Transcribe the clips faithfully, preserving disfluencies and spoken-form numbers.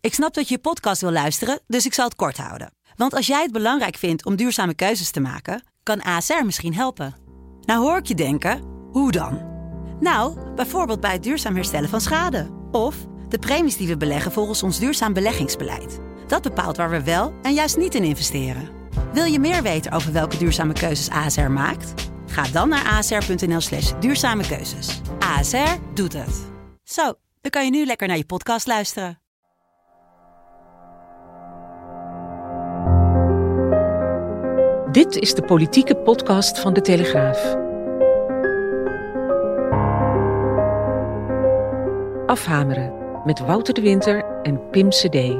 Ik snap dat je je podcast wil luisteren, dus ik zal het kort houden. Want als jij het belangrijk vindt om duurzame keuzes te maken, kan A S R misschien helpen. Nou hoor ik je denken, hoe dan? Nou, bijvoorbeeld bij het duurzaam herstellen van schade. Of de premies die we beleggen volgens ons duurzaam beleggingsbeleid. Dat bepaalt waar we wel en juist niet in investeren. Wil je meer weten over welke duurzame keuzes A S R maakt? Ga dan naar asr.nl slash duurzame keuzes. A S R doet het. Zo, dan kan je nu lekker naar je podcast luisteren. Dit is de politieke podcast van De Telegraaf. Afhameren met Wouter de Winter en Pim Cedee.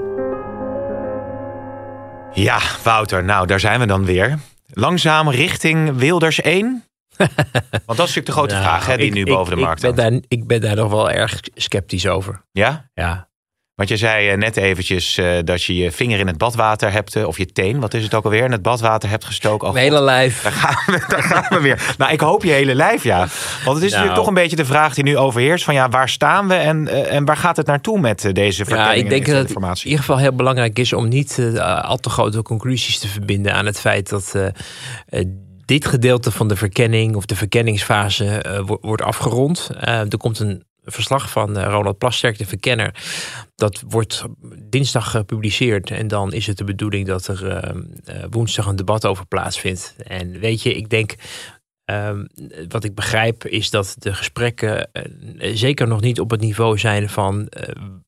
Ja, Wouter, nou daar zijn we dan weer. Langzaam richting Wilders één? Want dat is natuurlijk de grote nou, vraag hè, die ik, nu ik, boven de ik markt ben hangt. daar, Ik ben daar nog wel erg sceptisch over. Ja? Ja. Want je zei uh, net eventjes uh, dat je je vinger in het badwater hebt, uh, of je teen, wat is het ook alweer, in het badwater hebt gestoken. Oh, Mijn hele lijf. Daar gaan, we, daar gaan we weer. Nou, ik hoop je hele lijf, ja. Want het is nou. natuurlijk toch een beetje de vraag die nu overheerst van ja, waar staan we en, uh, en waar gaat het naartoe met uh, deze verkenning Ja, ik denk en dat het informatie? in ieder geval heel belangrijk is om niet uh, al te grote conclusies te verbinden aan het feit dat uh, uh, dit gedeelte van de verkenning of de verkenningsfase uh, wordt, wordt afgerond. Uh, er komt een verslag van uh, Ronald Plasterk, de verkenner. Dat wordt dinsdag gepubliceerd en dan is het de bedoeling dat er uh, uh, woensdag een debat over plaatsvindt. En weet je, ik denk, uh, wat ik begrijp is dat de gesprekken uh, zeker nog niet op het niveau zijn van Uh,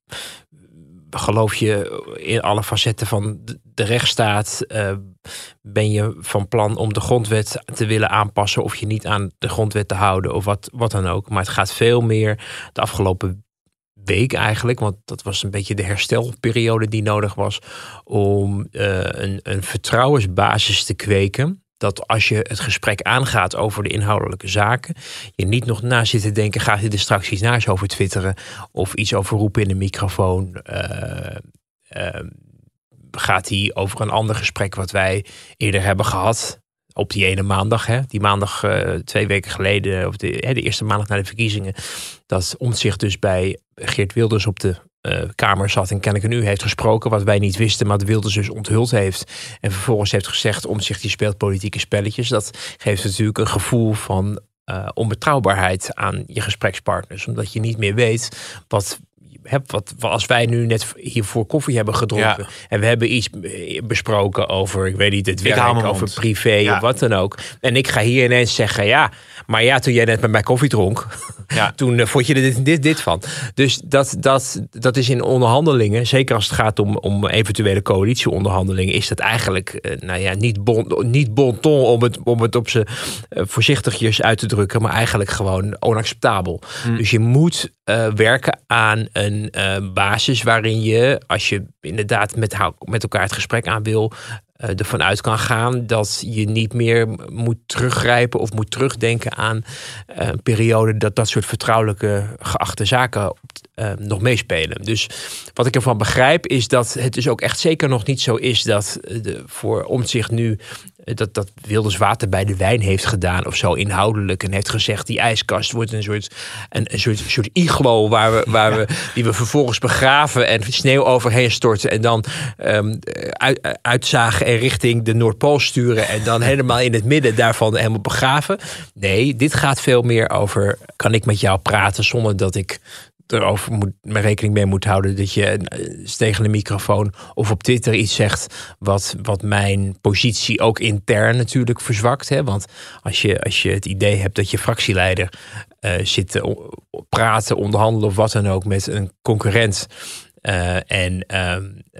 geloof je in alle facetten van de rechtsstaat? Uh, ben je van plan om de grondwet te willen aanpassen of je niet aan de grondwet te houden of wat, wat dan ook. Maar het gaat veel meer de afgelopen week eigenlijk, want dat was een beetje de herstelperiode die nodig was om uh, een, een vertrouwensbasis te kweken. Dat als je het gesprek aangaat over de inhoudelijke zaken, je niet nog na zit te denken, gaat hij er straks iets naars over twitteren of iets over roepen in de microfoon. Uh, uh, gaat hij over een ander gesprek wat wij eerder hebben gehad op die ene maandag. Hè? Die maandag uh, twee weken geleden, of de, hè, de eerste maandag na de verkiezingen, dat Omtzigt dus bij Geert Wilders op de Uh, Kamer zat en kennelijk een uur heeft gesproken wat wij niet wisten, maar de Wilders dus onthuld heeft en vervolgens heeft gezegd Omtzigt die speelt politieke spelletjes. Dat geeft natuurlijk een gevoel van uh, onbetrouwbaarheid aan je gesprekspartners, omdat je niet meer weet wat Heb, wat, als wij nu net hiervoor koffie hebben gedronken ja. en we hebben iets besproken over, ik weet niet, het werk, over privé ja. of wat dan ook. En ik ga hier ineens zeggen, ja, maar ja, toen jij net met mij koffie dronk, ja. toen uh, vond je er dit, dit, dit van. Dus dat, dat, dat is in onderhandelingen, zeker als het gaat om, om eventuele coalitieonderhandelingen, is dat eigenlijk, uh, nou ja, niet bon, niet bon ton om het, om het op z'n uh, voorzichtigjes uit te drukken, maar eigenlijk gewoon onacceptabel. Hmm. Dus je moet uh, werken aan een Een uh, basis waarin je, als je inderdaad met, met elkaar het gesprek aan wil, uh, ervan uit kan gaan dat je niet meer moet teruggrijpen of moet terugdenken aan uh, een periode dat dat soort vertrouwelijke geachte zaken uh, nog meespelen. Dus wat ik ervan begrijp is dat het dus ook echt zeker nog niet zo is dat de, voor Omtzigt nu dat, dat Wilders water bij de wijn heeft gedaan of zo inhoudelijk en heeft gezegd die ijskast wordt een soort een, een soort, soort iglo waar we, waar ja. we die we vervolgens begraven en sneeuw overheen storten en dan um, uit, uitzagen en richting de Noordpool sturen en dan helemaal in het midden daarvan helemaal begraven. Nee, dit gaat veel meer over, kan ik met jou praten zonder dat ik erover moet, mijn rekening mee moet houden dat je tegen de microfoon of op Twitter iets zegt wat, wat mijn positie ook intern natuurlijk verzwakt. Hè? Want als je, als je het idee hebt dat je fractieleider uh, zit te praten, onderhandelen of wat dan ook met een concurrent Uh, en uh, uh,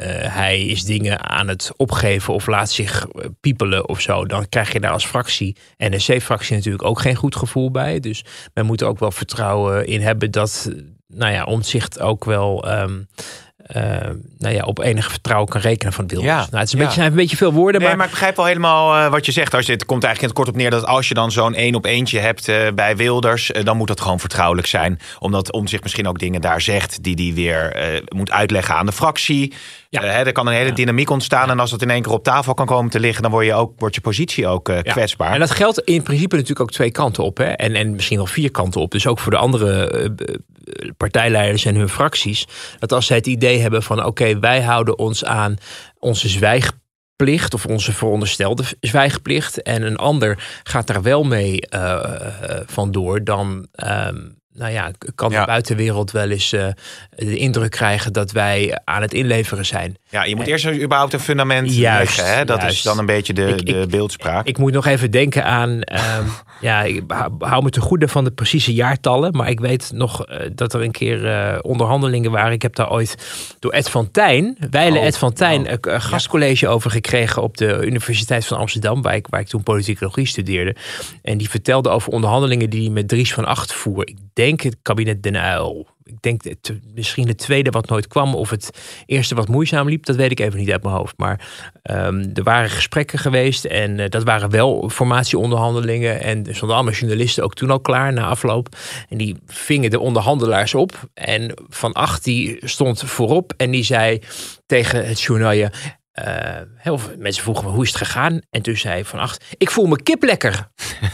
hij is dingen aan het opgeven of laat zich piepelen of zo, dan krijg je daar als fractie, N S C-fractie natuurlijk ook geen goed gevoel bij. Dus men moet er ook wel vertrouwen in hebben dat, nou ja, Omtzigt ook wel Um, Uh, nou ja, op enig vertrouwen kan rekenen van Wilders. Ja, nou, het is een, ja. beetje, zijn een beetje veel woorden. Nee, maar... maar ik begrijp wel helemaal uh, wat je zegt. Als je, het komt eigenlijk in het kort op neer dat als je dan zo'n één op eentje hebt uh, bij Wilders, uh, dan moet dat gewoon vertrouwelijk zijn. Omdat Omtzigt misschien ook dingen daar zegt die hij weer uh, moet uitleggen aan de fractie. Ja. Uh, hè, er kan een hele ja. dynamiek ontstaan. Ja. En als dat in één keer op tafel kan komen te liggen, dan word je, ook, wordt je positie ook uh, ja. kwetsbaar. En dat geldt in principe natuurlijk ook twee kanten op. Hè? En, en misschien wel vier kanten op. Dus ook voor de andere uh, partijleiders en hun fracties. Dat als zij het idee idee hebben van oké, okay, wij houden ons aan onze zwijgplicht of onze veronderstelde zwijgplicht en een ander gaat daar wel mee uh, uh, vandoor, dan um, nou ja, kan de ja. buitenwereld wel eens uh, de indruk krijgen dat wij aan het inleveren zijn. Ja, je moet en, eerst überhaupt een fundament juist, leggen. Hè? Dat juist. is dan een beetje de, ik, de ik, beeldspraak. Ik moet nog even denken aan... Um, ja, ik hou me te goede van de precieze jaartallen. Maar ik weet nog uh, dat er een keer uh, onderhandelingen waren. Ik heb daar ooit door Ed van Tijn, Weile oh, Ed van Tijn, oh. een gastcollege ja. over gekregen op de Universiteit van Amsterdam, waar ik, waar ik toen politicologie studeerde. En die vertelde over onderhandelingen die hij met Dries van Acht voer. Ik denk het kabinet Den Uyl. Ik denk het, misschien het tweede wat nooit kwam of het eerste wat moeizaam liep. Dat weet ik even niet uit mijn hoofd. Maar um, er waren gesprekken geweest en uh, dat waren wel formatieonderhandelingen. En er stonden allemaal journalisten ook toen al klaar na afloop. En die vingen de onderhandelaars op. En Van Acht die stond voorop en die zei tegen het journaalje... Uh, heel veel mensen vroegen me, hoe is het gegaan? En toen zei Van Acht, ik voel me kip lekker.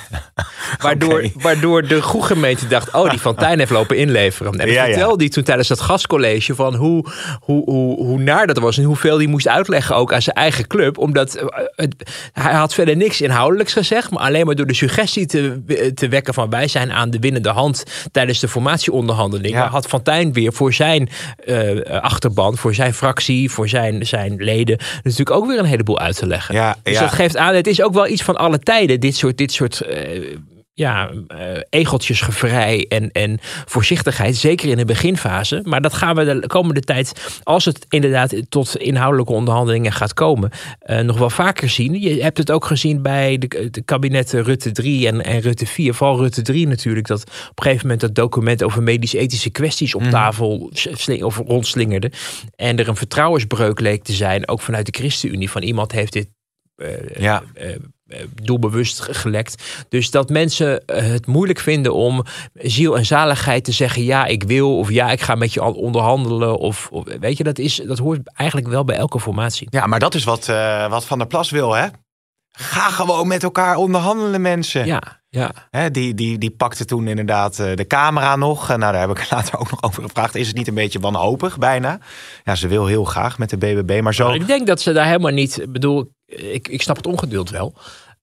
waardoor, okay. waardoor de groeggemeente dacht, oh, die Van Tijn heeft lopen inleveren. En dat ja, vertelde hij ja. toen tijdens dat gastcollege van hoe, hoe, hoe, hoe naar dat was en hoeveel hij moest uitleggen ook aan zijn eigen club. Omdat uh, het, hij had verder niks inhoudelijks gezegd, maar alleen maar door de suggestie te, te wekken van wij zijn aan de winnende hand tijdens de formatieonderhandelingen. Ja. Had Van Tijn weer voor zijn uh, achterban, voor zijn fractie, voor zijn, zijn leden natuurlijk ook weer een heleboel uit te leggen. Ja, dus ja. dat geeft aan, het is ook wel iets van alle tijden, dit soort, dit soort uh, ja, uh, egeltjesgevrij en, en voorzichtigheid, zeker in de beginfase. Maar dat gaan we de komende tijd, als het inderdaad tot inhoudelijke onderhandelingen gaat komen, uh, nog wel vaker zien. Je hebt het ook gezien bij de, de kabinetten Rutte drie en, en Rutte vier. Vooral Rutte drie natuurlijk, dat op een gegeven moment dat document over medisch-ethische kwesties op tafel sling, of rondslingerde. En er een vertrouwensbreuk leek te zijn, ook vanuit de ChristenUnie, van iemand heeft dit uh, ja. uh, doelbewust gelekt. Dus dat mensen het moeilijk vinden om ziel en zaligheid te zeggen, ja, ik wil, of ja, ik ga met je onderhandelen, of, of weet je, dat is, dat hoort eigenlijk wel bij elke formatie. Ja, maar dat is wat, uh, wat Van der Plas wil, hè? Ga gewoon met elkaar onderhandelen, mensen. Ja, ja. Hè, die, die, die pakte toen inderdaad de camera nog. Nou, daar heb ik later ook nog over gevraagd. Is het niet een beetje wanhopig bijna? Ja, ze wil heel graag met de B B B, maar zo... Nou, ik denk dat ze daar helemaal niet... Ik bedoel, ik, ik snap het ongeduld wel.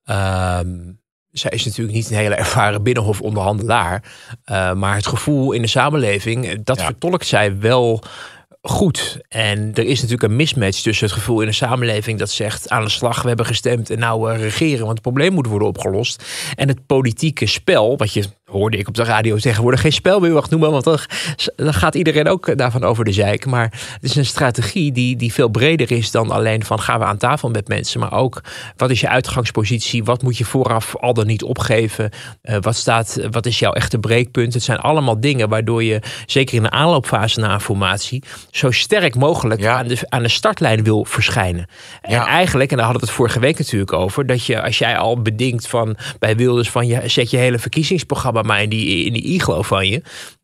Um, zij is natuurlijk niet een hele ervaren binnenhofonderhandelaar. Uh, maar het gevoel in de samenleving, dat ja. vertolkt zij wel goed. En er is natuurlijk een mismatch tussen het gevoel in de samenleving dat zegt aan de slag, we hebben gestemd en nou uh, regeren, want het probleem moet worden opgelost. En het politieke spel, wat je hoorde ik op de radio tegenwoordig geen spel meer mag noemen, want dan, dan gaat iedereen ook daarvan over de zeik. Maar het is een strategie die, die veel breder is dan alleen van gaan we aan tafel met mensen, maar ook wat is je uitgangspositie, wat moet je vooraf al dan niet opgeven, uh, wat, staat, wat is jouw echte breekpunt. Het zijn allemaal dingen waardoor je, zeker in de aanloopfase na een formatie, zo sterk mogelijk ja. aan, de, aan de startlijn wil verschijnen. En ja. eigenlijk, en daar hadden we het vorige week natuurlijk over, dat je als jij al bedingt van bij Wilders van je zet je hele verkiezingsprogramma maar in die, in die iglo van je,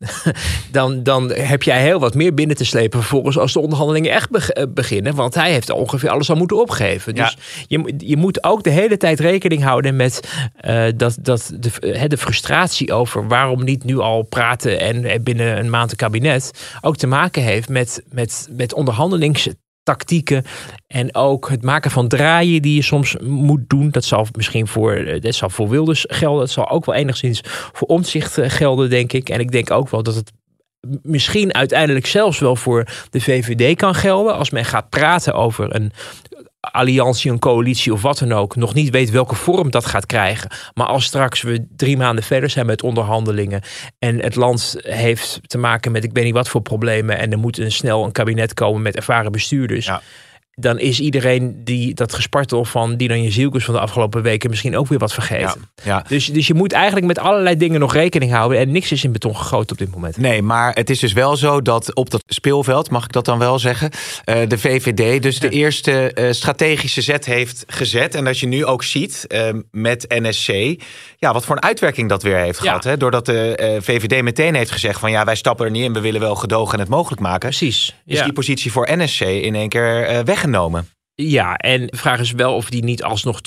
dan, dan heb jij heel wat meer binnen te slepen vervolgens als de onderhandelingen echt be- beginnen, want hij heeft ongeveer alles al moeten opgeven. Dus ja. je, je moet ook de hele tijd rekening houden met uh, dat, dat de, uh, de frustratie over waarom niet nu al praten en binnen een maand een kabinet ook te maken heeft met, met, met onderhandelingstactieken en ook het maken van draaien die je soms moet doen. Dat zal misschien voor, dat zal voor Wilders gelden. Dat zal ook wel enigszins voor Omtzigt gelden, denk ik. En ik denk ook wel dat het misschien uiteindelijk zelfs wel voor de V V D kan gelden. Als men gaat praten over een alliantie, een coalitie of wat dan ook, nog niet weet welke vorm dat gaat krijgen. Maar als straks we drie maanden verder zijn met onderhandelingen en het land heeft te maken met ik weet niet wat voor problemen en er moet een snel een kabinet komen met ervaren bestuurders. Ja. Dan is iedereen die dat gespartel van die dan je zielkus van de afgelopen weken misschien ook weer wat vergeten. Ja, ja. Dus, dus je moet eigenlijk met allerlei dingen nog rekening houden en niks is in beton gegoten op dit moment. Nee, maar het is dus wel zo dat op dat speelveld, mag ik dat dan wel zeggen, uh, de V V D dus de ja. eerste uh, strategische zet heeft gezet. En dat je nu ook ziet uh, met N S C, ja, wat voor een uitwerking dat weer heeft ja. gehad. Hè? Doordat de uh, V V D meteen heeft gezegd van ja, wij stappen er niet in, we willen wel gedogen en het mogelijk maken. Precies. Is ja. die positie voor N S C in één keer uh, weg. Genomen. Ja, en de vraag is wel of die niet alsnog terug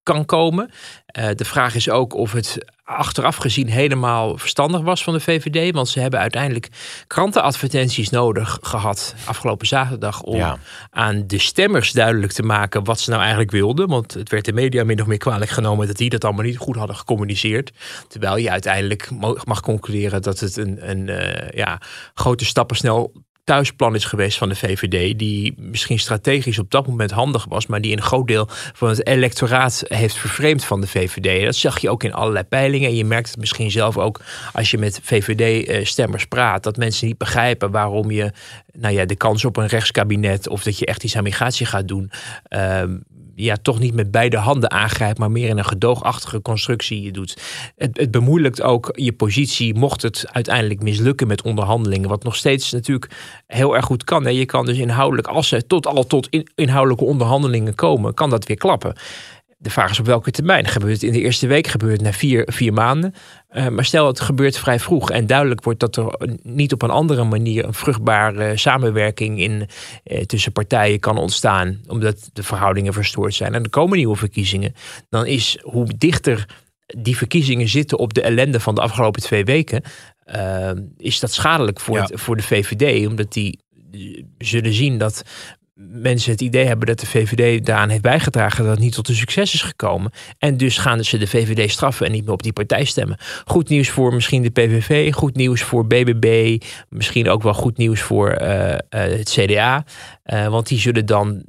kan komen. Uh, de vraag is ook of het achteraf gezien helemaal verstandig was van de V V D. Want ze hebben uiteindelijk krantenadvertenties nodig gehad afgelopen zaterdag om ja. aan de stemmers duidelijk te maken wat ze nou eigenlijk wilden. Want het werd de media min of meer kwalijk genomen dat die dat allemaal niet goed hadden gecommuniceerd. Terwijl je uiteindelijk mag concluderen dat het een, een uh, ja, grote stappen snel thuisplan is geweest van de V V D, die misschien strategisch op dat moment handig was, maar die een groot deel van het electoraat heeft vervreemd van de V V D. Dat zag je ook in allerlei peilingen. En je merkt het misschien zelf ook als je met V V D-stemmers praat, dat mensen niet begrijpen waarom je nou ja, de kans op een rechtskabinet of dat je echt iets aan migratie gaat doen, uh, ja, toch niet met beide handen aangrijpt, maar meer in een gedoogachtige constructie je doet. Het, het bemoeilijkt ook je positie, mocht het uiteindelijk mislukken met onderhandelingen, wat nog steeds natuurlijk heel erg goed kan. Hè. Je kan dus inhoudelijk, als ze tot al tot in, inhoudelijke onderhandelingen komen, kan dat weer klappen. De vraag is op welke termijn. Gebeurt het in de eerste week, gebeurt het na vier, vier maanden. Uh, maar stel het gebeurt vrij vroeg en duidelijk wordt dat er niet op een andere manier een vruchtbare samenwerking in, uh, tussen partijen kan ontstaan, omdat de verhoudingen verstoord zijn. En er komen nieuwe verkiezingen. Dan is hoe dichter die verkiezingen zitten op de ellende van de afgelopen twee weken, uh, is dat schadelijk voor, ja. het, voor de V V D, omdat die uh, zullen zien dat mensen het idee hebben dat de V V D daaraan heeft bijgedragen dat het niet tot een succes is gekomen. En dus gaan ze de V V D straffen en niet meer op die partij stemmen. Goed nieuws voor misschien de P V V, goed nieuws voor B B B, misschien ook wel goed nieuws voor uh, uh, het C D A. Uh, want die zullen dan,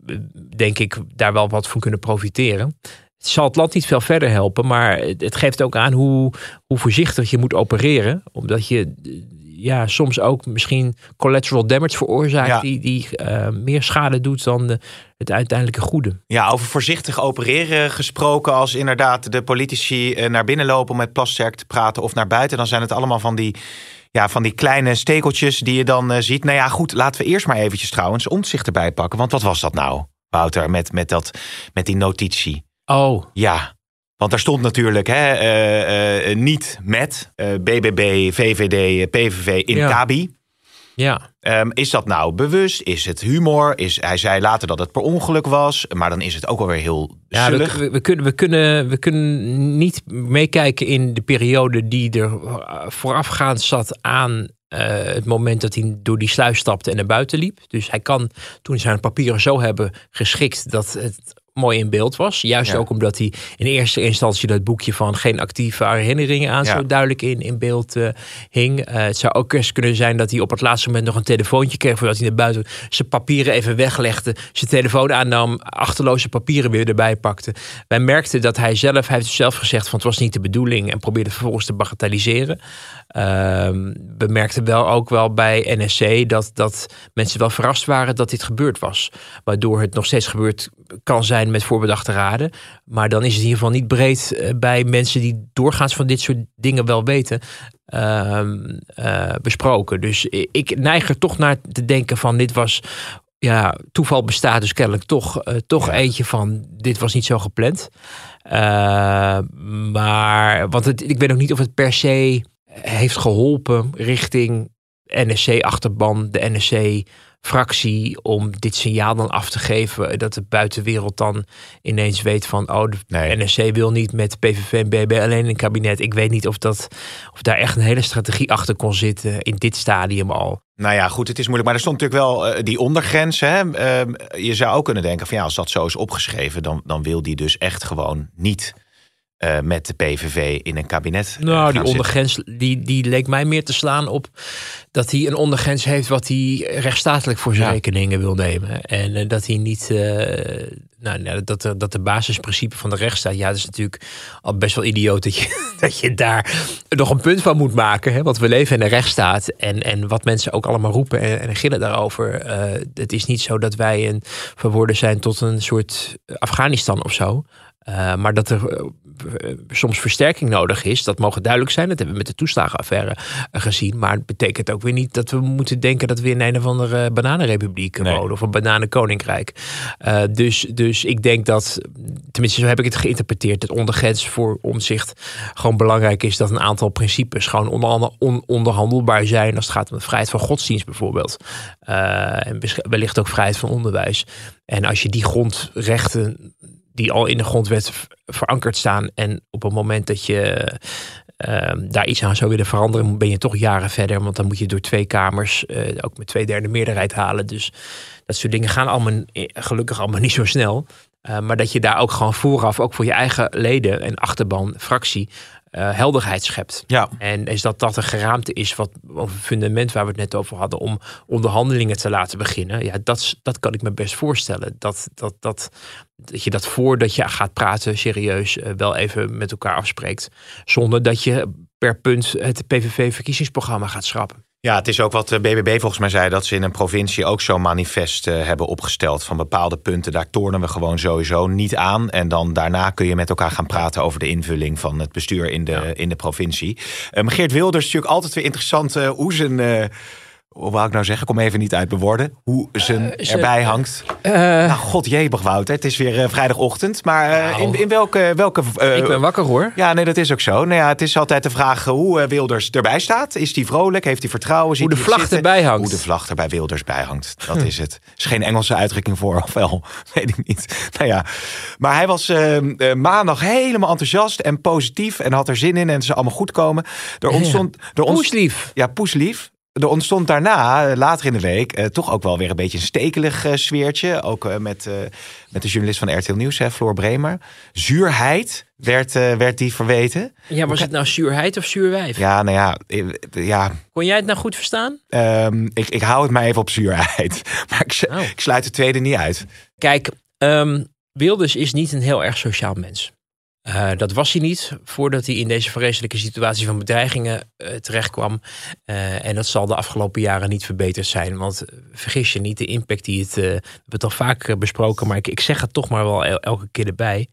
denk ik, daar wel wat van kunnen profiteren. Het zal het land niet veel verder helpen, maar het geeft ook aan hoe, hoe voorzichtig je moet opereren. Omdat je ja, soms ook misschien collateral damage veroorzaakt, ja. die, die uh, meer schade doet dan de, het uiteindelijke goede. Ja, over voorzichtig opereren gesproken, als inderdaad de politici naar binnen lopen om met Plasterk te praten of naar buiten, dan zijn het allemaal van die, ja, van die kleine stekeltjes die je dan uh, ziet. Nou ja, goed, laten we eerst maar eventjes trouwens Omtzigt erbij pakken. Want wat was dat nou, Wouter, met, met, dat, met die notitie? Oh. Ja. Want daar stond natuurlijk hè, uh, uh, niet met uh, B B B, V V D, P V V in ja. Kabi. Ja. Um, is dat nou bewust? Is het humor? Is, hij zei later dat het per ongeluk was. Maar dan is het ook alweer heel ja, zullig. We, we, kunnen, we, kunnen, we kunnen niet meekijken in de periode die er voorafgaand zat aan Uh, het moment dat hij door die sluis stapte en naar buiten liep. Dus hij kan toen zijn papieren zo hebben geschikt dat het mooi in beeld was. Juist ja. ook omdat hij in eerste instantie dat boekje van geen actieve herinneringen aan ja. zo duidelijk in, in beeld uh, hing. Uh, het zou ook eens kunnen zijn dat hij op het laatste moment nog een telefoontje kreeg voordat hij naar buiten zijn papieren even weglegde, zijn telefoon aannam, achterloze papieren weer erbij pakte. Wij merkten dat hij zelf, hij heeft zelf gezegd van het was niet de bedoeling en probeerde vervolgens te bagatelliseren. Uh, we merkten wel ook wel bij N S C dat, dat mensen wel verrast waren dat dit gebeurd was. Waardoor het nog steeds gebeurd kan zijn met voorbedachte raden. Maar dan is het in ieder geval niet breed uh, bij mensen die doorgaans van dit soort dingen wel weten uh, uh, besproken. Dus ik neig er toch naar te denken van dit was, ja, toeval bestaat dus kennelijk toch, uh, toch ja. eentje van dit was niet zo gepland. Uh, maar, want het, ik weet ook niet of het per se heeft geholpen richting N S C-achterban, de N S C-fractie, om dit signaal dan af te geven dat de buitenwereld dan ineens weet van, oh, de nee. N S C wil niet met P V V en B B B alleen in een kabinet. Ik weet niet of, dat, of daar echt een hele strategie achter kon zitten in dit stadium al. Nou ja, goed, het is moeilijk. Maar er stond natuurlijk wel uh, die ondergrens. Hè? Uh, je zou ook kunnen denken van ja, als dat zo is opgeschreven, dan, dan wil die dus echt gewoon niet Uh, met de P V V in een kabinet. Uh, nou, die ondergrens die, die leek mij meer te slaan op dat hij een ondergrens heeft wat hij rechtsstatelijk voor zijn ja. rekeningen wil nemen. En uh, dat hij niet, uh, nou, dat, er, dat de basisprincipe van de rechtsstaat, ja, dat is natuurlijk al best wel idioot dat je, dat je daar nog een punt van moet maken. Hè? Want we leven in een rechtsstaat en, en wat mensen ook allemaal roepen en, en gillen daarover. Uh, het is niet zo dat wij een, verworden zijn tot een soort Afghanistan of zo. Uh, maar dat er uh, soms versterking nodig is, dat mogen duidelijk zijn. Dat hebben we met de toeslagenaffaire uh, gezien. Maar het betekent ook weer niet dat we moeten denken dat we in een of andere bananenrepubliek nee. wonen of een bananenkoninkrijk. Uh, dus, dus ik denk dat, tenminste zo heb ik het geïnterpreteerd, het ondergrens voor Omtzigt gewoon belangrijk is dat een aantal principes gewoon onder, on, onderhandelbaar zijn als het gaat om de vrijheid van godsdienst bijvoorbeeld. Uh, en wellicht ook vrijheid van onderwijs. En als je die grondrechten die al in de grondwet verankerd staan. En op het moment dat je uh, daar iets aan zou willen veranderen, ben je toch jaren verder. Want dan moet je door twee kamers uh, ook met twee derde meerderheid halen. Dus dat soort dingen gaan allemaal gelukkig allemaal niet zo snel. Uh, maar dat je daar ook gewoon vooraf, ook voor je eigen leden en achterban, fractie, uh, helderheid schept. Ja. En is dat dat een geraamte is, wat een fundament waar we het net over hadden, om onderhandelingen te laten beginnen. Ja, dat, dat kan ik me best voorstellen. Dat, dat, dat, dat je dat voordat je gaat praten, serieus, uh, wel even met elkaar afspreekt. Zonder dat je per punt het P V V-verkiezingsprogramma gaat schrappen. Ja, het is ook wat de B B B volgens mij zei, dat ze in een provincie ook zo'n manifest uh, hebben opgesteld van bepaalde punten. Daar tornen we gewoon sowieso niet aan. En dan daarna kun je met elkaar gaan praten over de invulling van het bestuur in de, ja. in de provincie. Um, Geert Wilders is natuurlijk altijd weer interessant uh, hoe zijn... Uh, Hoe wou ik nou zeggen? Kom even niet uit mijn woorden. Hoe zijn uh, erbij hangt. Uh, nou, god jebig Wouter. Het is weer uh, vrijdagochtend. Maar uh, nou, in, in welke... welke uh, ik ben wakker hoor. Ja, nee, dat is ook zo. Nou ja, het is altijd de vraag hoe uh, Wilders erbij staat. Is hij vrolijk? Heeft hij vertrouwen? Hoe de vlag zitten? erbij hangt. Hoe de vlag er bij Wilders bij hangt. Dat is het. Er is geen Engelse uitdrukking voor. Of wel, weet ik niet. Nou ja. Maar hij was uh, uh, maandag helemaal enthousiast en positief. En had er zin in. En het zou allemaal goed komen. Er ontstond... Er ontstond poeslief. Ja, poeslief. Er ontstond daarna, later in de week, uh, toch ook wel weer een beetje een stekelig uh, sfeertje. Ook uh, met, uh, met de journalist van R T L Nieuws, hè, Floor Bremer. Zuurheid werd, uh, werd die verweten. Ja, was het nou zuurheid of zuurwijf? Ja, nou ja. Uh, ja. Kon jij het nou goed verstaan? Um, ik, ik hou het maar even op zuurheid. Maar ik, oh. ik sluit de tweede niet uit. Kijk, um, Wilders is niet een heel erg sociaal mens. Uh, dat was hij niet voordat hij in deze vreselijke situatie van bedreigingen uh, terechtkwam. Uh, en dat zal de afgelopen jaren niet verbeterd zijn. Want uh, vergis je niet, de impact die het... Uh, we hebben het al vaak uh, besproken, maar ik, ik zeg het toch maar wel el- elke keer erbij.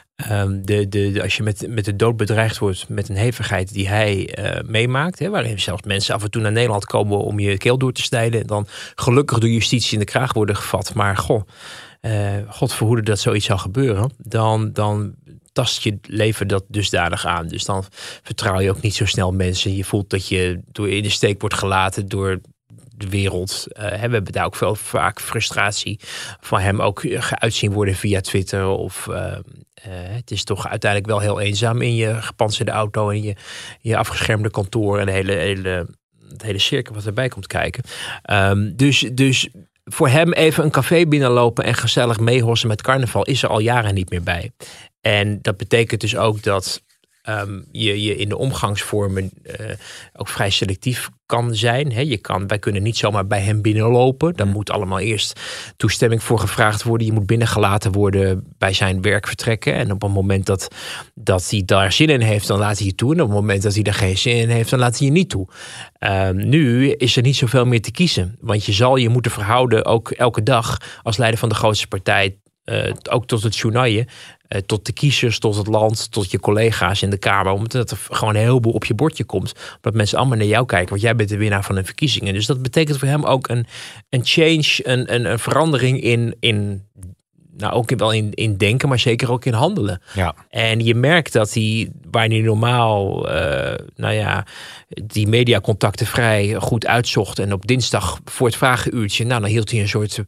Um, de, de, de, als je met, met de dood bedreigd wordt met een hevigheid die hij uh, meemaakt. Hè, waarin zelfs mensen af en toe naar Nederland komen om je keel door te snijden. En dan gelukkig door justitie in de kraag worden gevat. Maar goh, uh, God verhoede dat zoiets zou gebeuren. Dan... dan tast je leven dat dusdanig aan. Dus dan vertrouw je ook niet zo snel mensen. Je voelt dat je door in de steek wordt gelaten door de wereld. Uh, we hebben daar ook veel vaak frustratie van hem ook geuit zien worden via Twitter. Of uh, uh, het is toch uiteindelijk wel heel eenzaam in je gepantserde auto en je, je afgeschermde kantoor en de hele, hele, het hele cirkel wat erbij komt kijken. Um, dus, dus voor hem even een café binnenlopen en gezellig meehossen met carnaval is er al jaren niet meer bij. En dat betekent dus ook dat um, je, je in de omgangsvormen uh, ook vrij selectief kan zijn. He, je kan, wij kunnen niet zomaar bij hem binnenlopen. Daar moet allemaal eerst toestemming voor gevraagd worden. Je moet binnengelaten worden bij zijn werk vertrekken. En op het moment dat, dat hij daar zin in heeft, dan laat hij je toe. En op het moment dat hij daar geen zin in heeft, dan laat hij je niet toe. Um, nu is er niet zoveel meer te kiezen. Want je zal je moeten verhouden, ook elke dag, als leider van de grootste partij, Uh, ook tot het journaille, uh, tot de kiezers, tot het land, tot je collega's in de Kamer. Omdat er gewoon een heleboel op je bordje komt. Omdat mensen allemaal naar jou kijken, want jij bent de winnaar van de verkiezingen. Dus dat betekent voor hem ook een, een change, een, een, een verandering in, in nou ook wel in, in denken, maar zeker ook in handelen. Ja. En je merkt dat hij, waar hij normaal, uh, nou ja, die mediacontacten vrij goed uitzocht. En op dinsdag voor het vragenuurtje, nou dan hield hij een soort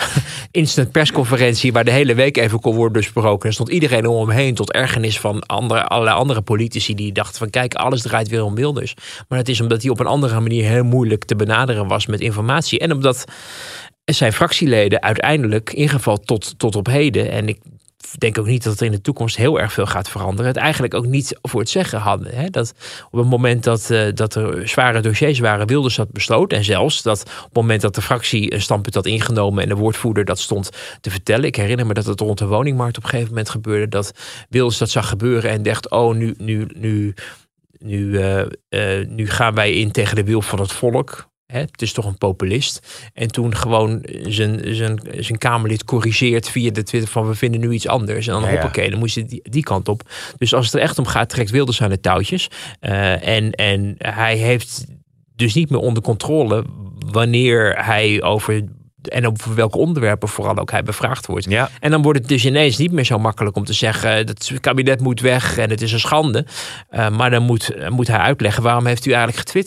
instant persconferentie waar de hele week even kon worden besproken. Er stond iedereen om hem heen, tot ergernis van andere, allerlei andere politici die dachten van kijk, alles draait weer om Wilders. Maar het is omdat hij op een andere manier heel moeilijk te benaderen was met informatie. En omdat zijn fractieleden uiteindelijk, in geval tot, tot op heden, en ik denk ook niet dat het in de toekomst heel erg veel gaat veranderen, het eigenlijk ook niet voor het zeggen hadden. Hè? Dat op het moment dat, uh, dat er zware dossiers waren, Wilders dat besloten. En zelfs dat op het moment dat de fractie een standpunt had ingenomen en de woordvoerder dat stond te vertellen. Ik herinner me dat het rond de woningmarkt op een gegeven moment gebeurde, dat Wilders dat zag gebeuren en dacht, oh, nu, nu, nu, nu, uh, uh, nu gaan wij in tegen de wil van het volk. He, het is toch een populist. En toen gewoon zijn, zijn, zijn Kamerlid corrigeert via de Twitter van we vinden nu iets anders. En dan ja, hoppakee, ja. dan moest je die, die kant op. Dus als het er echt om gaat, trekt Wilders aan de touwtjes. Uh, en, en hij heeft dus niet meer onder controle wanneer hij over en over welke onderwerpen vooral ook hij bevraagd wordt. Ja. En dan wordt het dus ineens niet meer zo makkelijk om te zeggen dat het kabinet moet weg en het is een schande. Uh, maar dan moet, moet hij uitleggen waarom heeft u eigenlijk getwitterd?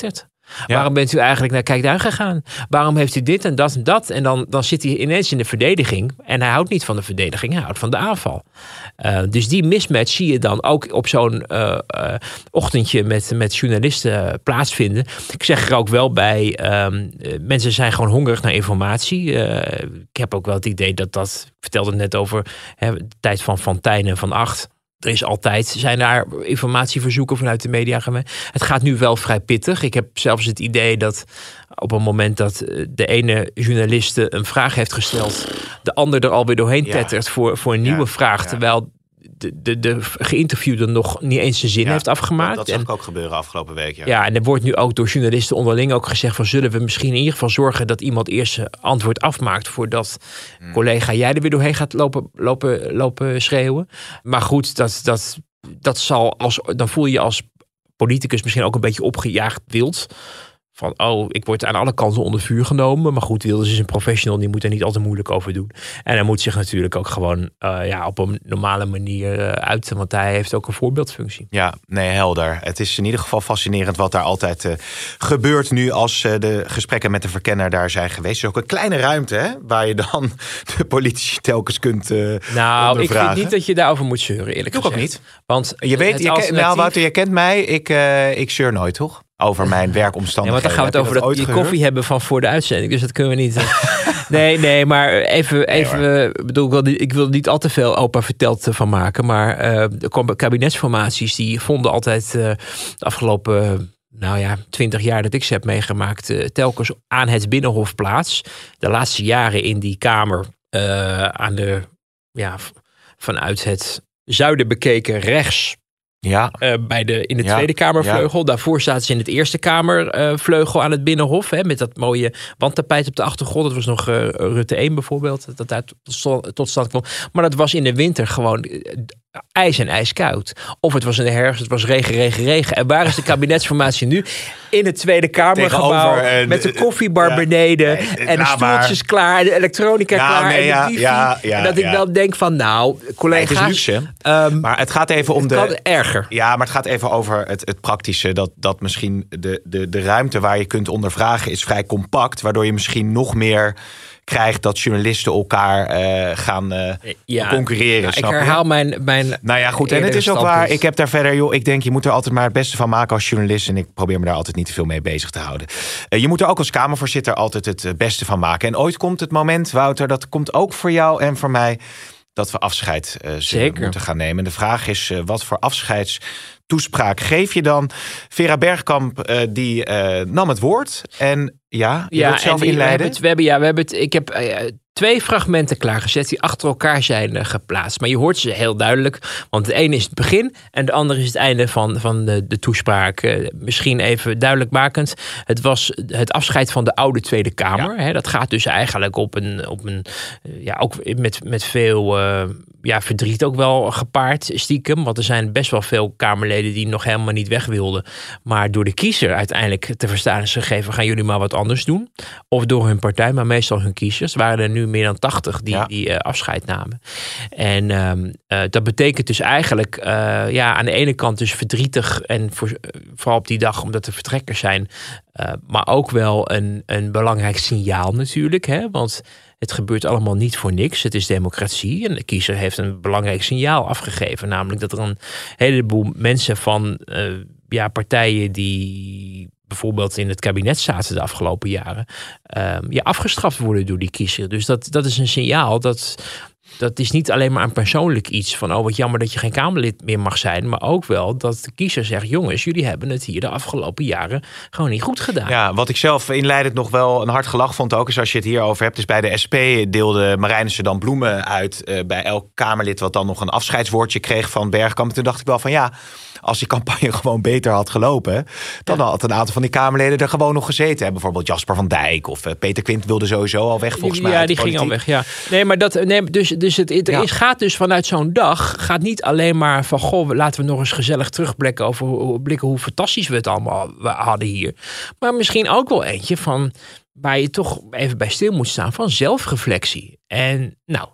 Ja. Waarom bent u eigenlijk naar Kijkduin gegaan? Waarom heeft u dit en dat en dat? En dan, dan zit hij ineens in de verdediging. En hij houdt niet van de verdediging, hij houdt van de aanval. Uh, dus die mismatch zie je dan ook op zo'n uh, uh, ochtendje met, met journalisten plaatsvinden. Ik zeg er ook wel bij, um, uh, mensen zijn gewoon hongerig naar informatie. Uh, ik heb ook wel het idee dat dat, ik vertelde het net over hè, de tijd van Van Tijn en Van Acht. Er is altijd, zijn daar informatieverzoeken vanuit de media geweest. Het gaat nu wel vrij pittig. Ik heb zelfs het idee dat op een moment dat de ene journaliste een vraag heeft gesteld, de ander er alweer doorheen ja. tettert voor, voor een nieuwe ja, vraag. Ja. Terwijl de, de, de geïnterviewde nog niet eens zijn zin ja, heeft afgemaakt. Dat, dat zag en, ik ook gebeuren afgelopen week. Ja. ja, en er wordt nu ook door journalisten onderling ook gezegd van, zullen we misschien in ieder geval zorgen dat iemand eerst zijn antwoord afmaakt voordat hmm. collega jij er weer doorheen gaat lopen, lopen, lopen schreeuwen. Maar goed, dat, dat, dat zal als, dan voel je je als politicus misschien ook een beetje opgejaagd wild. Van, oh, ik word aan alle kanten onder vuur genomen. Maar goed, Wilders is een professional, die moet er niet al te moeilijk over doen. En hij moet zich natuurlijk ook gewoon uh, ja, op een normale manier uh, uiten. Want hij heeft ook een voorbeeldfunctie. Ja, nee, helder. Het is in ieder geval fascinerend wat daar altijd uh, gebeurt nu als uh, de gesprekken met de verkenner daar zijn geweest. Het is ook een kleine ruimte, hè, waar je dan de politici telkens kunt uh, Nou, ondervragen. Ik vind niet dat je daarover moet zeuren, eerlijk Doe gezegd. ook niet. Want je weet, je alternatief... ken, nou, Wouter, je kent mij. Ik, uh, ik zeur nooit, toch? Over mijn werkomstandigheden. Ja, want dan gaan we het over dat, dat die koffie hebben van voor de uitzending. Dus dat kunnen we niet. nee, nee, maar even, even nee, bedoel, ik wil, niet, ik wil er niet al te veel opa verteld van maken. Maar uh, de kabinetsformaties die vonden altijd uh, de afgelopen uh, nou ja, twintig jaar dat ik ze heb meegemaakt, uh, telkens aan het Binnenhof plaats. De laatste jaren in die kamer uh, aan de ja, vanuit het zuiden bekeken rechts. Ja. Uh, bij de, in de ja. Tweede Kamervleugel. Ja. Daarvoor zaten ze in het Eerste Kamervleugel uh, aan het Binnenhof. Hè, met dat mooie wandtapijt op de achtergrond. Dat was nog uh, Rutte één bijvoorbeeld. Dat daar tot, tot stand kwam. Maar dat was in de winter gewoon uh, ijs en ijskoud. Of het was in de herfst, het was regen, regen, regen. En waar is de kabinetsformatie nu? In het Tweede Kamergebouw. Uh, met de koffiebar ja, beneden. Nee, en de stoeltjes klaar. En de elektronica ja, klaar. Nee, en ja, de divi. ja, ja, en dat ik ja. wel denk van nou, collega's. Nee, het is luxe. Um, maar het gaat even om het de... kan erger. Ja, maar het gaat even over het, het praktische. Dat, dat misschien de, de, de ruimte waar je kunt ondervragen is vrij compact. Waardoor je misschien nog meer krijgt dat journalisten elkaar uh, gaan uh, ja, concurreren. Nou, snap ik herhaal je? mijn, mijn. Nou ja, goed. En het is ook waar. Ik heb daar verder, joh. Ik denk, je moet er altijd maar het beste van maken als journalist. En ik probeer me daar altijd niet te veel mee bezig te houden. Uh, je moet er ook als Kamervoorzitter altijd het beste van maken. En ooit komt het moment, Wouter, dat komt ook voor jou en voor mij, dat we afscheid uh, zullen moeten gaan nemen. En de vraag is, uh, wat voor afscheidstoespraak geef je dan? Vera Bergkamp, uh, die uh, nam het woord. En ja, je ja, wilt zelf die, inleiden? We hebben het, we hebben, ja, we hebben het, ik heb uh, twee fragmenten klaargezet die achter elkaar zijn uh, geplaatst. Maar je hoort ze heel duidelijk. Want de ene is het begin en de andere is het einde van, van de, de toespraak. Uh, misschien even duidelijk makend. Het was het afscheid van de oude Tweede Kamer. Ja. Hè, dat gaat dus eigenlijk op een, op een uh, ja, ook met, met veel uh, ja, verdriet ook wel gepaard, stiekem. Want er zijn best wel veel Kamerleden die nog helemaal niet weg wilden. Maar door de kiezer uiteindelijk te verstaan is gegeven, gaan jullie maar wat anders doen. Of door hun partij, maar meestal hun kiezers. Waren er nu meer dan tachtig die, ja. die uh, afscheid namen. En um, uh, dat betekent dus eigenlijk uh, ja, aan de ene kant dus verdrietig en voor, uh, vooral op die dag omdat er vertrekkers zijn. Uh, maar ook wel een, een belangrijk signaal natuurlijk. Hè? Want het gebeurt allemaal niet voor niks. Het is democratie en de kiezer heeft een belangrijk signaal afgegeven. Namelijk dat er een heleboel mensen van uh, ja, partijen die bijvoorbeeld in het kabinet zaten de afgelopen jaren, uh, ja, afgestraft worden door die kiezer. Dus dat, dat is een signaal dat, dat is niet alleen maar een persoonlijk iets van, oh wat jammer dat je geen Kamerlid meer mag zijn, maar ook wel dat de kiezer zegt, jongens, jullie hebben het hier de afgelopen jaren gewoon niet goed gedaan. Ja, wat ik zelf inleidend nog wel een hard gelach vond ook, is als je het hierover hebt, is bij de S P deelde Marijnissen dan bloemen uit uh, bij elk Kamerlid wat dan nog een afscheidswoordje kreeg van Bergkamp. En toen dacht ik wel van ja, als die campagne gewoon beter had gelopen, dan ja. had een aantal van die Kamerleden er gewoon nog gezeten. Hè? Bijvoorbeeld Jasper van Dijk of uh, Peter Quint wilde sowieso al weg volgens mij. Ja, die ging al weg. Ja. Nee, maar dat, nee, dus, dus het, het ja. is, gaat dus vanuit zo'n dag, gaat niet alleen maar van, goh, laten we nog eens gezellig terugblikken over hoe, blikken hoe fantastisch we het allemaal hadden hier. Maar misschien ook wel eentje van, waar je toch even bij stil moet staan, van zelfreflectie. En nou,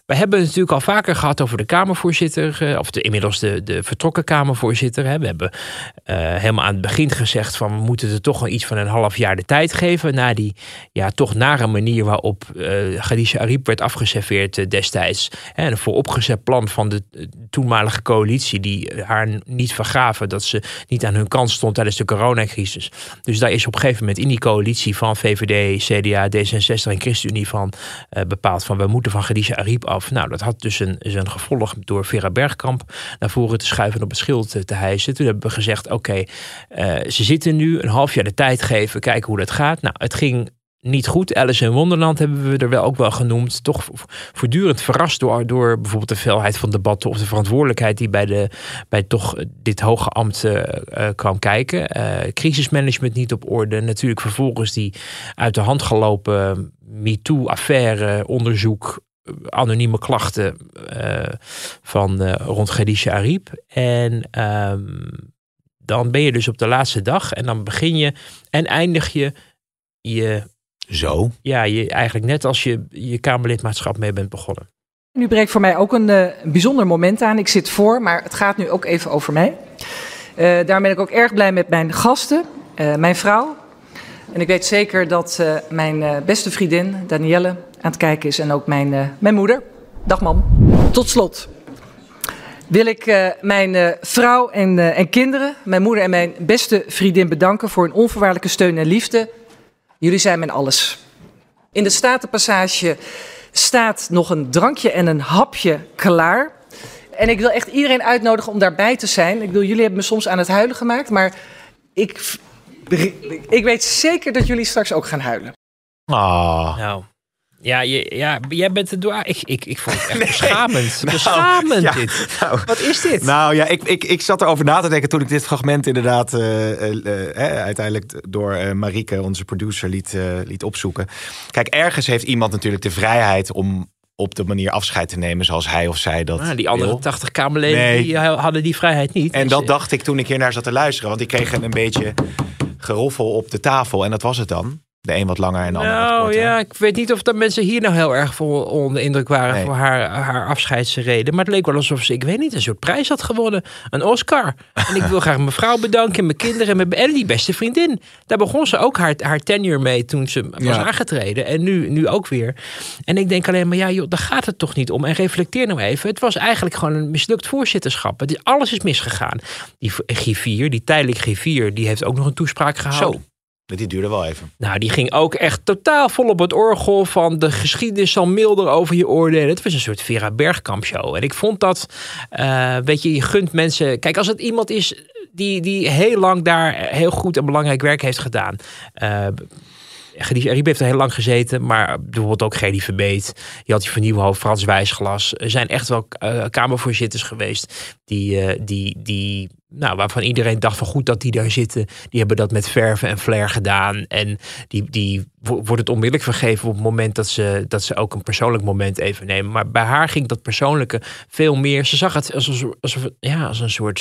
We hebben het natuurlijk al vaker gehad over de Kamervoorzitter, of de, inmiddels de, de vertrokken Kamervoorzitter. We hebben uh, helemaal aan het begin gezegd van we moeten er toch wel iets van een half jaar de tijd geven. Na die ja, toch nare manier waarop uh, Khadija Arib werd afgeserveerd uh, destijds. En een vooropgezet plan van de uh, toenmalige coalitie die haar niet vergaven dat ze niet aan hun kant stond tijdens de coronacrisis. Dus daar is op een gegeven moment in die coalitie van V V D, C D A, D zesenzestig en ChristenUnie van uh, bepaald van we moeten van Khadija Arib af. Nou, dat had dus een, een gevolg door Vera Bergkamp naar voren te schuiven en op het schild te, te hijsen. Toen hebben we gezegd, oké, okay, uh, ze zitten nu een half jaar de tijd geven, kijken hoe dat gaat. Nou, het ging niet goed. Alice in Wonderland hebben we er wel ook wel genoemd. Toch voortdurend verrast door, door bijvoorbeeld de veelheid van debatten of de verantwoordelijkheid die bij, de, bij toch dit hoge ambt uh, uh, kwam kijken. Uh, crisismanagement niet op orde. Natuurlijk vervolgens die uit de hand gelopen MeToo-affaire, onderzoek, anonieme klachten uh, van uh, rond Khadija Arib. En um, dan ben je dus op de laatste dag en dan begin je en eindig je je... Zo? Ja, je, eigenlijk net als je je Kamerlidmaatschap mee bent begonnen. Nu breekt voor mij ook een uh, bijzonder moment aan. Ik zit voor, maar het gaat nu ook even over mij. Uh, daar ben ik ook erg blij met mijn gasten, uh, mijn vrouw. En ik weet zeker dat uh, mijn uh, beste vriendin Danielle aan het kijken is en ook mijn, uh, mijn moeder. Dag mam. Tot slot wil ik uh, mijn uh, vrouw en, uh, en kinderen, mijn moeder en mijn beste vriendin bedanken voor hun onvoorwaardelijke steun en liefde. Jullie zijn mijn alles. In de Statenpassage staat nog een drankje en een hapje klaar. En ik wil echt iedereen uitnodigen om daarbij te zijn. Ik bedoel, jullie hebben me soms aan het huilen gemaakt, maar ik, ik weet zeker dat jullie straks ook gaan huilen. Oh. Nou, ja, je, ja, jij bent er door. Ik, ik, ik vond het echt nee. beschamend. Nou, beschamend ja, dit. Nou, wat is dit? Nou ja, ik, ik, ik zat erover na te denken toen ik dit fragment inderdaad uh, uh, uh, uiteindelijk door uh, Marieke, onze producer, liet, uh, liet opzoeken. Kijk, ergens heeft iemand natuurlijk de vrijheid om op de manier afscheid te nemen zoals hij of zij dat ah, Die andere wil. tachtig Kamerleden nee. die hadden die vrijheid niet. En dus, dat dacht ik toen ik hier naar zat te luisteren. Want ik kreeg een, een beetje geroffel op de tafel. En dat was het dan. De een wat langer en de ander nou, wat korter. Ja, ik weet niet of dat mensen hier nou heel erg voor onder indruk waren nee. voor haar, haar afscheidsreden. Maar het leek wel alsof ze, ik weet niet, een soort prijs had gewonnen. Een Oscar. En ik wil graag mijn vrouw bedanken, mijn kinderen en, mijn, en die beste vriendin. Daar begon ze ook haar, haar tenure mee toen ze was ja. aangetreden. En nu, nu ook weer. En ik denk alleen maar, ja joh, daar gaat het toch niet om. En reflecteer nou even. Het was eigenlijk gewoon een mislukt voorzitterschap. Het is, alles is misgegaan. Die griffier, die tijdelijk griffier, die heeft ook nog een toespraak gehouden. Zo. Die duurde wel even. Nou, die ging ook echt totaal vol op het orgel van de geschiedenis zal milder over je oordelen. Het was een soort Vera Bergkamp show. En ik vond dat, uh, weet je, je gunt mensen. Kijk, als het iemand is die, die heel lang daar heel goed en belangrijk werk heeft gedaan. Uh, Khadija Arib heeft er heel lang gezeten, maar bijvoorbeeld ook Gedi Verbeet. Je had die vernieuwhoofd Frans Wijsglas. Er zijn echt wel uh, Kamervoorzitters geweest die, uh, die, die, nou, waarvan iedereen dacht van goed dat die daar zitten. Die hebben dat met verven en flair gedaan. En die, die wordt het onmiddellijk vergeven op het moment dat ze, dat ze ook een persoonlijk moment even nemen. Maar bij haar ging dat persoonlijke veel meer. Ze zag het als, als, ja, als een soort...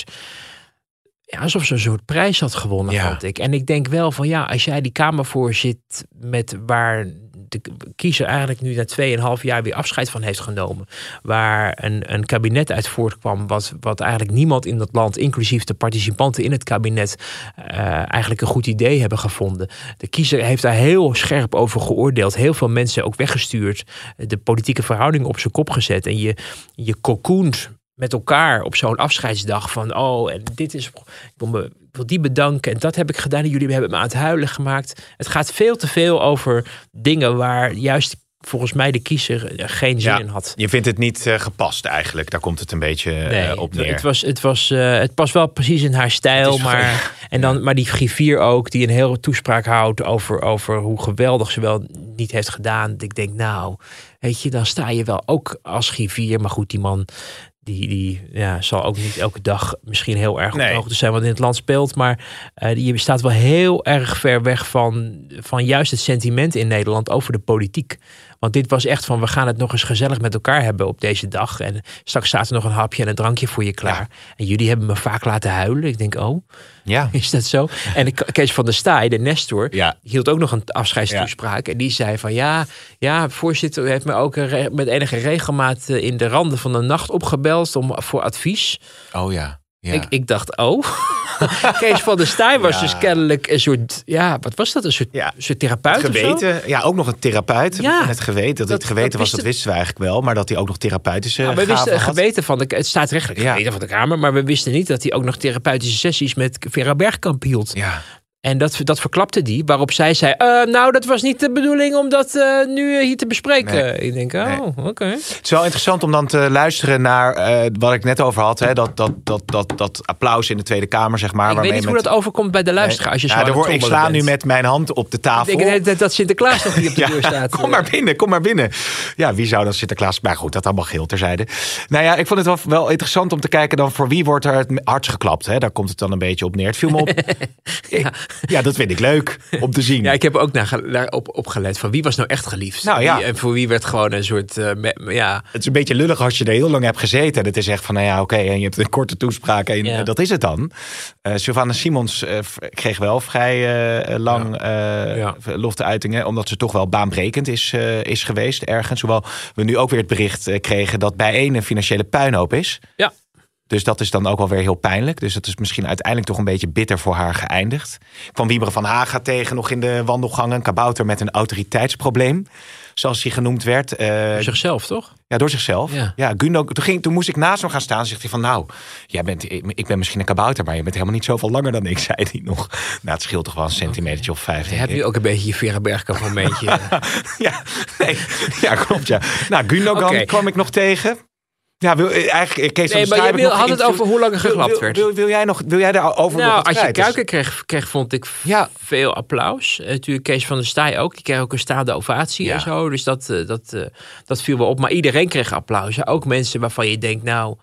Ja, alsof ze een soort prijs had gewonnen, ja. vond ik. En ik denk wel van ja, als jij die Kamer voor zit met waar de kiezer eigenlijk nu na tweeënhalf jaar weer afscheid van heeft genomen. Waar een, een kabinet uit voortkwam wat, wat eigenlijk niemand in dat land, inclusief de participanten in het kabinet, uh, eigenlijk een goed idee hebben gevonden. De kiezer heeft daar heel scherp over geoordeeld. Heel veel mensen ook weggestuurd. De politieke verhoudingen op zijn kop gezet. En je, je cocoont met elkaar op zo'n afscheidsdag van oh, en dit is, ik wil, me, ik wil die bedanken en dat heb ik gedaan en jullie hebben me aan het huilen gemaakt. Het gaat veel te veel over dingen waar juist volgens mij de kiezer geen zin ja, in had. Je vindt het niet uh, gepast eigenlijk. Daar komt het een beetje nee, uh, op neer. Het, was, het, was, uh, het past wel precies in haar stijl. Maar, en dan, maar die griffier ook, die een hele toespraak houdt over, over hoe geweldig ze wel niet heeft gedaan. Ik denk nou, weet je, dan sta je wel ook als griffier. Maar goed, die man Die, die ja, zal ook niet elke dag misschien heel erg op nee. de hoogte zijn wat in het land speelt. Maar uh, die staat wel heel erg ver weg van, van juist het sentiment in Nederland over de politiek. Want dit was echt van, we gaan het nog eens gezellig met elkaar hebben op deze dag. En straks staat er nog een hapje en een drankje voor je klaar. Ja. En jullie hebben me vaak laten huilen. Ik denk, oh, ja. is dat zo? En Kees van der Staaij, de Nestor, ja. hield ook nog een afscheidstoespraak. Ja. En die zei van, ja, ja, voorzitter heeft me ook met enige regelmaat in de randen van de nacht opgebeld om voor advies. Oh ja. Ja. Ik, ik dacht, oh, Kees van der Staaij was ja. dus kennelijk een soort, ja, wat was dat? Een soort, ja. soort therapeut geweten, of zo? Ja, ook nog een therapeut. Ja. En het geweten, dat, dat het geweten dat was, dat wisten we eigenlijk wel. Maar dat hij ook nog therapeutische ja, we wisten het geweten van de, het staatsrechtelijk ja. geweten van de Kamer, maar we wisten niet dat hij ook nog therapeutische sessies met Vera Bergkamp hield. Ja. En dat, dat verklapte die, waarop zij zei, uh, nou, dat was niet de bedoeling om dat uh, nu hier te bespreken. Nee. Ik denk, oh, nee. oké. Okay. Het is wel interessant om dan te luisteren naar uh, wat ik net over had. Hè, dat, dat, dat, dat, dat applaus in de Tweede Kamer, zeg maar. Ik weet niet met... hoe dat overkomt bij de luisteraar. Nee. Als je ja, zo hoor, ik sla bent. nu met mijn hand op de tafel. Ik denk dat, dat Sinterklaas nog niet op de ja, deur staat. Kom maar binnen, kom maar binnen. Ja, wie zou dan Sinterklaas... Maar goed, dat allemaal geheel terzijde. Nou ja, ik vond het wel, wel interessant om te kijken dan voor wie wordt er het hardst geklapt. Hè? Daar komt het dan een beetje op neer. Het viel me op. ja. ja, dat vind ik leuk. Om te zien. Ja, ik heb ook naar, naar op, opgelet van wie was nou echt geliefd. Nou, ja. wie, en voor wie werd gewoon een soort... Uh, me, ja. Het is een beetje lullig als je er heel lang hebt gezeten. En het is echt van, nou ja, oké. Okay, en je hebt een korte toespraak en ja. uh, dat is het dan. Uh, Sylvana Simons uh, kreeg wel vrij uh, lang ja. Uh, ja. lofte-uitingen. Omdat ze toch wel baanbrekend is, uh, is geweest ergens. Hoewel we nu ook weer het bericht uh, kregen dat bijeen een financiële puinhoop is. Ja. Dus dat is dan ook wel weer heel pijnlijk. Dus dat is misschien uiteindelijk toch een beetje bitter voor haar geëindigd. Ik kwam Wieberen van Haga tegen nog in de wandelgangen. Een kabouter met een autoriteitsprobleem. Zoals hij genoemd werd. Uh, door zichzelf, toch? Ja, door zichzelf. Ja. Ja, Gundo, toen, ging, toen moest ik naast hem gaan staan. En zegt hij van, nou, jij bent, ik, ik ben misschien een kabouter, maar je bent helemaal niet zoveel langer dan ik, zei hij nog. Nou, het scheelt toch wel een centimetertje okay. of vijf. Heb je ook een beetje je Vera Bergkamp momentje? ja, nee, ja, klopt, ja. Nou, Gundogan okay. kwam ik nog tegen. Ja, wil, eigenlijk, Kees nee, maar je wil, had het over hoe lang er geklapt wil, werd. Wil, wil, wil jij nog, wil jij daarover nou, nog wat als kwijt? je Kuiken kreeg, kreeg, vond ik ja. veel applaus. Uh, natuurlijk Kees van der Staaij ook. Die kreeg ook een staande ovatie ja. en zo. Dus dat, uh, dat, uh, dat viel wel op. Maar iedereen kreeg applaus. Ook mensen waarvan je denkt, nou...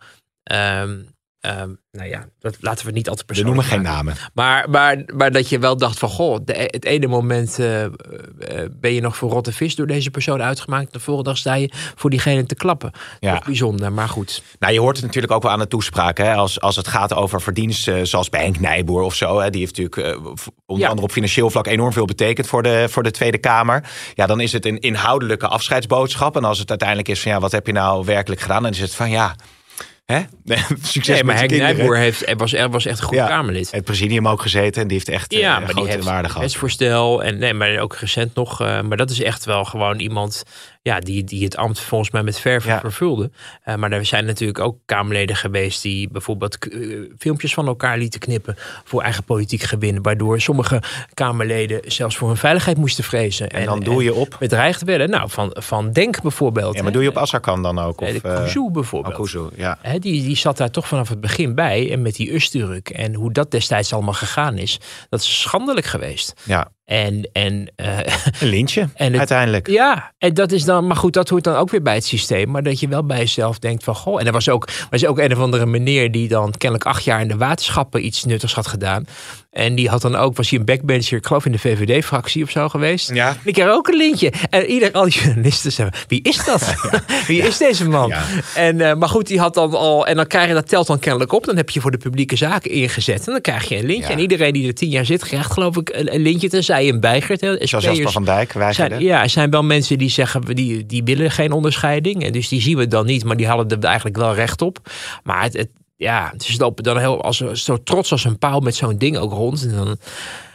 Um, Um, nou ja, dat laten we niet altijd persoonlijk We noemen maken. geen namen. Maar, maar, maar dat je wel dacht van, goh, de, het ene moment uh, uh, ben je nog voor rotte vis door deze persoon uitgemaakt. De volgende dag sta je voor diegene te klappen. Ja. Toch bijzonder, maar goed. Nou, je hoort het natuurlijk ook wel aan de toespraak. Hè? Als, als het gaat over verdiensten, zoals bij Henk Nijboer of zo. Hè? Die heeft natuurlijk uh, onder ja. andere op financieel vlak enorm veel betekend voor de, voor de Tweede Kamer. Ja, dan is het een inhoudelijke afscheidsboodschap. En als het uiteindelijk is van, ja, wat heb je nou werkelijk gedaan? Dan is het van, ja... Hè? Succes nee, maar met Henk Nijboer heeft, was, was echt een goed ja, Kamerlid. Het presidium ook gezeten en die heeft echt ja, uh, maar grote die heeft waarde gehad. Wetsvoorstel en nee, maar ook recent nog. Uh, maar dat is echt wel gewoon iemand ja, die, die het ambt volgens mij met verve ja. vervulde. Uh, maar er zijn natuurlijk ook Kamerleden geweest die bijvoorbeeld uh, filmpjes van elkaar lieten knippen voor eigen politiek gewin. Waardoor sommige Kamerleden zelfs voor hun veiligheid moesten vrezen. En, en dan doe je op? Bedreigd werden. Nou, van, van Denk bijvoorbeeld. Ja, maar hè? Doe je op Azarkan dan ook? Of, de Kuzu bijvoorbeeld. Oh, Kuzu, ja. Hè, die, die zat daar toch vanaf het begin bij. En met die Usturk en hoe dat destijds allemaal gegaan is. Dat is schandelijk geweest. Ja. En, en, uh, een lintje, en het, uiteindelijk. Ja, en dat is dan, maar goed, dat hoort dan ook weer bij het systeem. Maar dat je wel bij jezelf denkt van, goh. En er was ook, was ook een of andere meneer die dan kennelijk acht jaar in de waterschappen iets nuttigs had gedaan. En die had dan ook, was hij een backbencher, ik geloof in de V V D-fractie of zo geweest. Ja. En die kreeg ook een lintje. En ieder, al die journalisten zeggen, wie is dat? Ja. Wie ja. is deze man? Ja. En, uh, maar goed, die had dan al, en dan krijg je, dat telt dan kennelijk op. Dan heb je voor de publieke zaken ingezet. En dan krijg je een lintje. Ja. En iedereen die er tien jaar zit, krijgt geloof ik een, een lintje, tenzij je hem weigert. Zoals Jasper van Dijk weigerde. Zijn, ja, er zijn wel mensen die zeggen, die, die willen geen onderscheiding. En dus die zien we dan niet, maar die hadden er eigenlijk wel recht op. Maar het, het ja, ze lopen dan heel als, zo trots als een paal met zo'n ding ook rond. En dan,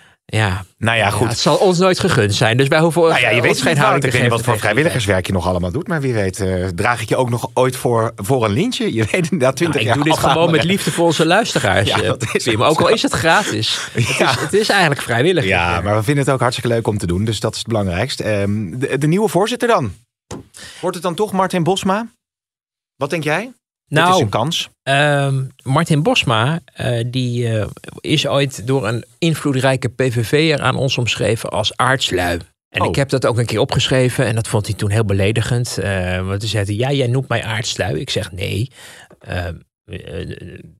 ja, nou ja, goed. Ja, het zal ons nooit gegund zijn. Dus wij hoeven nou ja, je weet geen houding te geven. Ik weet niet wat voor vrijwilligerswerk je nog allemaal doet. Maar wie weet, uh, draag ik je ook nog ooit voor, voor een lintje? Je weet inderdaad twintig nou, jaar. Ik doe dit gewoon met liefde voor onze luisteraars. Ja, dat is maar ook al is het gratis. Ja. Het, is, het is eigenlijk vrijwillig. Ja, maar we vinden het ook hartstikke leuk om te doen. Dus dat is het belangrijkst. Um, de, de nieuwe voorzitter dan? Wordt het dan toch Martin Bosma? Wat denk jij? Nou, Dit is een kans. Uh, Martin Bosma, uh, die uh, is ooit door een invloedrijke P V V'er aan ons omschreven als aardslui. En oh. ik heb dat ook een keer opgeschreven en dat vond hij toen heel beledigend. Uh, want toen zei hij, ja, jij noemt mij aardslui. Ik zeg, nee. Uh, uh,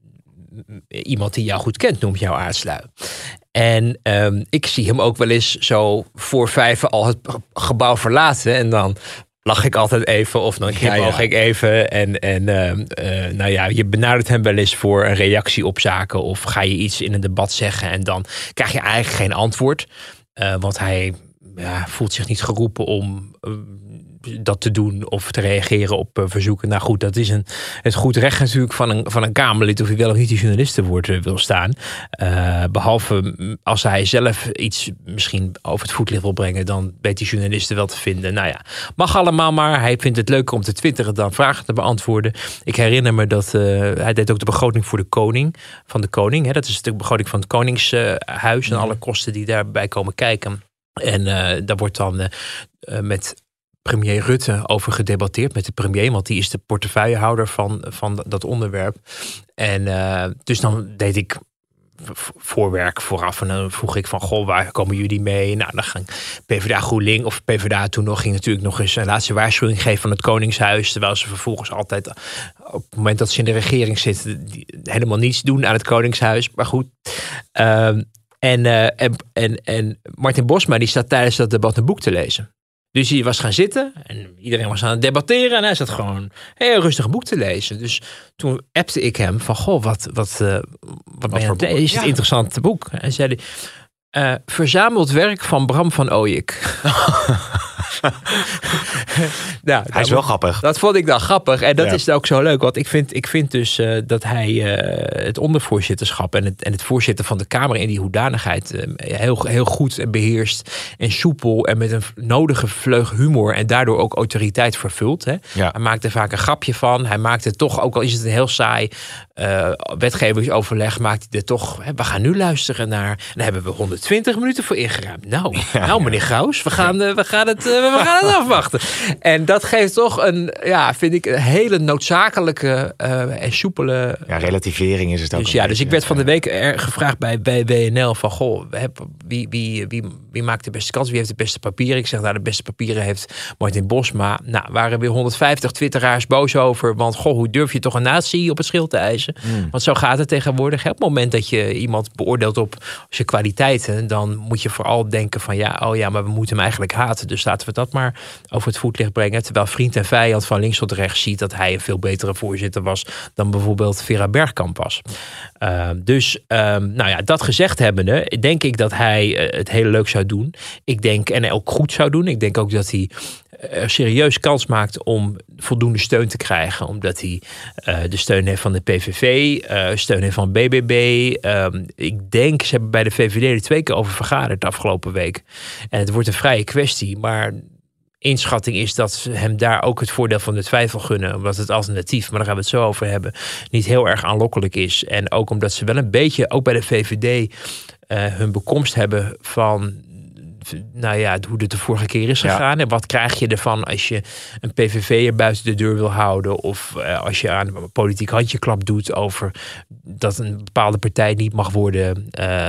iemand die jou goed kent noemt jou aardslui. En um, ik zie hem ook wel eens zo voor vijven al het gebouw verlaten en dan lach ik altijd even of dan knipoog ja, ja. ik even. En, en uh, uh, nou ja, je benadert hem wel eens voor een reactie op zaken. Of ga je iets in een debat zeggen en dan krijg je eigenlijk geen antwoord. Uh, want hij ja, voelt zich niet geroepen om uh, dat te doen of te reageren op uh, verzoeken. Nou goed, dat is een, het goed recht natuurlijk van een, van een Kamerlid of hij wel of niet die journalistenwoord uh, wil staan. Uh, behalve als hij zelf iets misschien over het voetlicht wil brengen, dan weet die journalisten wel te vinden. Nou ja, mag allemaal maar. Hij vindt het leuker om te twitteren dan vragen te beantwoorden. Ik herinner me dat uh, hij deed ook de begroting voor de koning, van de koning. Hè, dat is de begroting van het Koningshuis uh, en alle kosten die daarbij komen kijken. En uh, daar wordt dan uh, uh, met premier Rutte over gedebatteerd, met de premier, want die is de portefeuillehouder van, van dat onderwerp. En uh, dus dan deed ik voorwerk vooraf en dan vroeg ik van, goh, waar komen jullie mee? Nou, dan ging PvdA GroenLinks of PvdA toen nog ging natuurlijk nog eens een laatste waarschuwing geven van het Koningshuis, terwijl ze vervolgens altijd op het moment dat ze in de regering zitten helemaal niets doen aan het Koningshuis. Maar goed. Um, En, uh, en, en, en Martin Bosma die staat tijdens dat debat een boek te lezen. Dus hij was gaan zitten en iedereen was aan het debatteren en hij zat gewoon een heel rustig boek te lezen. Dus toen appte ik hem van, goh, wat, wat, uh, wat, wat ben je aan het lezen? Is het ja. interessant boek? En zei hij, uh, verzameld werk van Bram van Ooyek. Nou, hij is wel grappig. Dat vond ik dan grappig. En dat ja. is ook zo leuk. Want ik vind, ik vind dus uh, dat hij uh, het ondervoorzitterschap en het, en het voorzitten van de Kamer in die hoedanigheid uh, heel, heel goed en beheerst en soepel en met een nodige vleug humor en daardoor ook autoriteit vervult. Hè. Ja. Hij maakt er vaak een grapje van. Hij maakt het toch, ook al is het een heel saai uh, wetgevingsoverleg, maakt hij er toch, hè, we gaan nu luisteren naar, en daar hebben we honderdtwintig minuten voor ingeruimd. Nou, ja, nou meneer ja. Graus, we gaan, uh, we gaan het uh, we gaan het afwachten. En dat geeft toch een, ja, vind ik, een hele noodzakelijke uh, en soepele... Ja, relativering is het ook. Dus ja, dus ik werd van de week er gevraagd bij, bij W N L van, goh, wie, wie, wie, wie maakt de beste kans? Wie heeft de beste papieren? Ik zeg, nou, de beste papieren heeft Martin Bosma. Nou, waren weer honderdvijftig twitteraars boos over, want goh, hoe durf je toch een nazi op het schild te eisen? Mm. Want zo gaat het tegenwoordig. Op het moment dat je iemand beoordeelt op zijn kwaliteiten, dan moet je vooral denken van, ja, oh ja, maar we moeten hem eigenlijk haten. Dus laten we dat maar over het voetlicht brengen. Terwijl vriend en vijand van links tot rechts ziet dat hij een veel betere voorzitter was dan bijvoorbeeld Vera Bergkamp was. Uh, dus, um, nou ja, dat gezegd hebbende, denk ik dat hij uh, het heel leuk zou doen. Ik denk, en ook goed zou doen. Ik denk ook dat hij er serieus kans maakt om voldoende steun te krijgen. Omdat hij uh, de steun heeft van de P V V, uh, steun heeft van B B B. Um, ik denk, ze hebben bij de V V D er twee keer over vergaderd de afgelopen week. En het wordt een vrije kwestie, maar inschatting is dat ze hem daar ook het voordeel van de twijfel gunnen. Omdat het alternatief, maar daar gaan we het zo over hebben, niet heel erg aanlokkelijk is. En ook omdat ze wel een beetje, ook bij de V V D, uh, hun bekomst hebben van, nou ja, hoe het de vorige keer is gegaan. Ja. En wat krijg je ervan als je een P V V'er buiten de deur wil houden? Of uh, als je aan een politiek handjeklap doet over dat een bepaalde partij niet mag worden.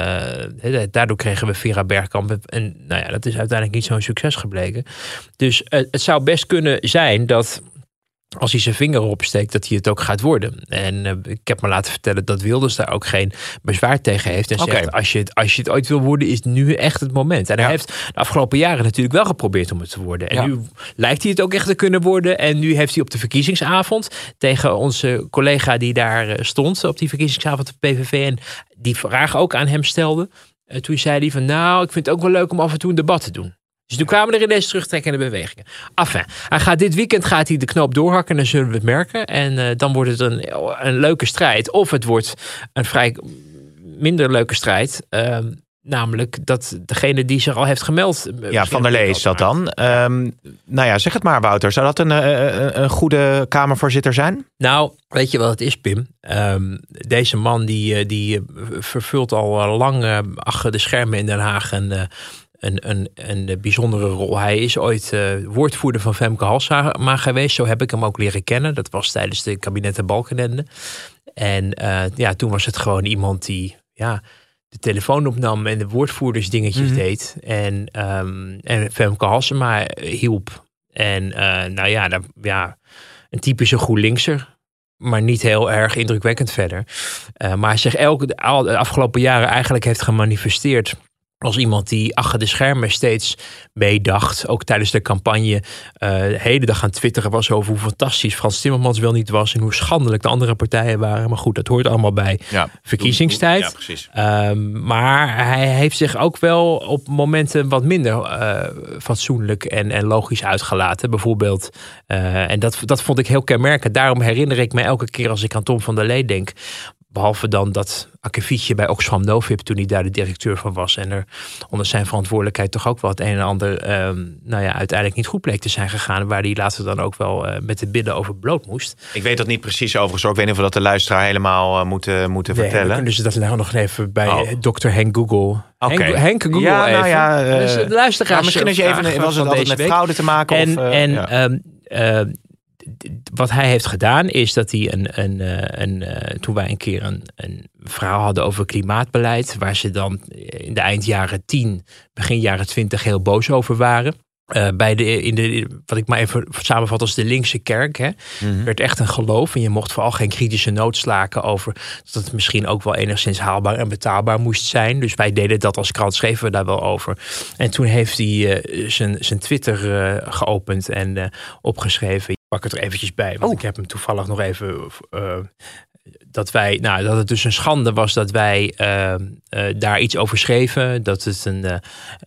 Uh, daardoor kregen we Vera Bergkamp. En nou ja, dat is uiteindelijk niet zo'n succes gebleken. Dus uh, het zou best kunnen zijn dat als hij zijn vinger opsteekt, dat hij het ook gaat worden. En uh, ik heb me laten vertellen dat Wilders daar ook geen bezwaar tegen heeft. En okay. zegt, als je, het, als je het ooit wil worden, is nu echt het moment. En ja. hij heeft de afgelopen jaren natuurlijk wel geprobeerd om het te worden. En ja. nu lijkt hij het ook echt te kunnen worden. En nu heeft hij op de verkiezingsavond tegen onze collega die daar stond, op die verkiezingsavond de P V V, en die vraag ook aan hem stelde. Uh, toen zei hij van, nou, ik vind het ook wel leuk om af en toe een debat te doen. Dus toen kwamen er ineens terugtrekkende bewegingen. Enfin, hij gaat dit weekend gaat hij de knoop doorhakken en dan zullen we het merken. En uh, dan wordt het een, een leuke strijd. Of het wordt een vrij minder leuke strijd. Uh, namelijk dat degene die zich al heeft gemeld. Ja, Van der Lee is dat dan. Um, nou ja, zeg het maar, Wouter. Zou dat een, een, een goede Kamervoorzitter zijn? Nou, weet je wat het is, Pim? Um, deze man die, die vervult al lang uh, achter de schermen in Den Haag een Uh, Een, een, een bijzondere rol. Hij is ooit uh, woordvoerder van Femke Halsema geweest. Zo heb ik hem ook leren kennen. Dat was tijdens de kabinetten Balkenende. En uh, ja, toen was het gewoon iemand die ja, de telefoon opnam en de woordvoerdersdingetjes mm-hmm. deed. En, um, en Femke Halsema hielp. En uh, nou ja, dat, ja, een typische GroenLinkser. Maar niet heel erg indrukwekkend verder. Uh, maar hij zich elke de afgelopen jaren eigenlijk heeft gemanifesteerd Als iemand die achter de schermen steeds meedacht. Ook tijdens de campagne uh, de hele dag aan twitteren was over hoe fantastisch Frans Timmermans wel niet was. En hoe schandelijk de andere partijen waren. Maar goed, dat hoort allemaal bij ja, verkiezingstijd. Ja, precies. Um, maar hij heeft zich ook wel op momenten wat minder uh, fatsoenlijk en, en logisch uitgelaten. Bijvoorbeeld, uh, en dat, dat vond ik heel kenmerkend. Daarom herinner ik me elke keer als ik aan Tom van der Lee denk. Behalve dan dat akkefietje bij Oxfam Novib toen hij daar de directeur van was. En er onder zijn verantwoordelijkheid toch ook wel het een en ander um, nou ja, uiteindelijk niet goed bleek te zijn gegaan. Waar hij later dan ook wel uh, met de billen over bloot moest. Ik weet dat niet precies overigens. Ik weet niet of we dat de luisteraar helemaal uh, moeten, moeten nee, vertellen. Dan kunnen ze dat nou nog even bij oh. dokter Henk Google. Okay. Henk, Henk Google ja, even. Nou ja, uh, dus de luisteraars. Nou, misschien als je even was het altijd met fraude te maken. En, of, uh, en ja. um, uh, wat hij heeft gedaan is dat hij een, een, een, een toen wij een keer een, een verhaal hadden over klimaatbeleid, waar ze dan in de eind jaren tien, begin jaren twintig heel boos over waren. Uh, bij de, in de, wat ik maar even samenvat als de linkse kerk, hè, mm-hmm. werd echt een geloof. En je mocht vooral geen kritische noot slaken over dat het misschien ook wel enigszins haalbaar en betaalbaar moest zijn. Dus wij deden dat als krant, schreven we daar wel over. En toen heeft hij uh, zijn, zijn Twitter uh, geopend en uh, opgeschreven. Ik pak het er eventjes bij, want oh. ik heb hem toevallig nog even... Uh, dat wij, nou, dat het dus een schande was dat wij uh, uh, daar iets over schreven. Dat het een uh,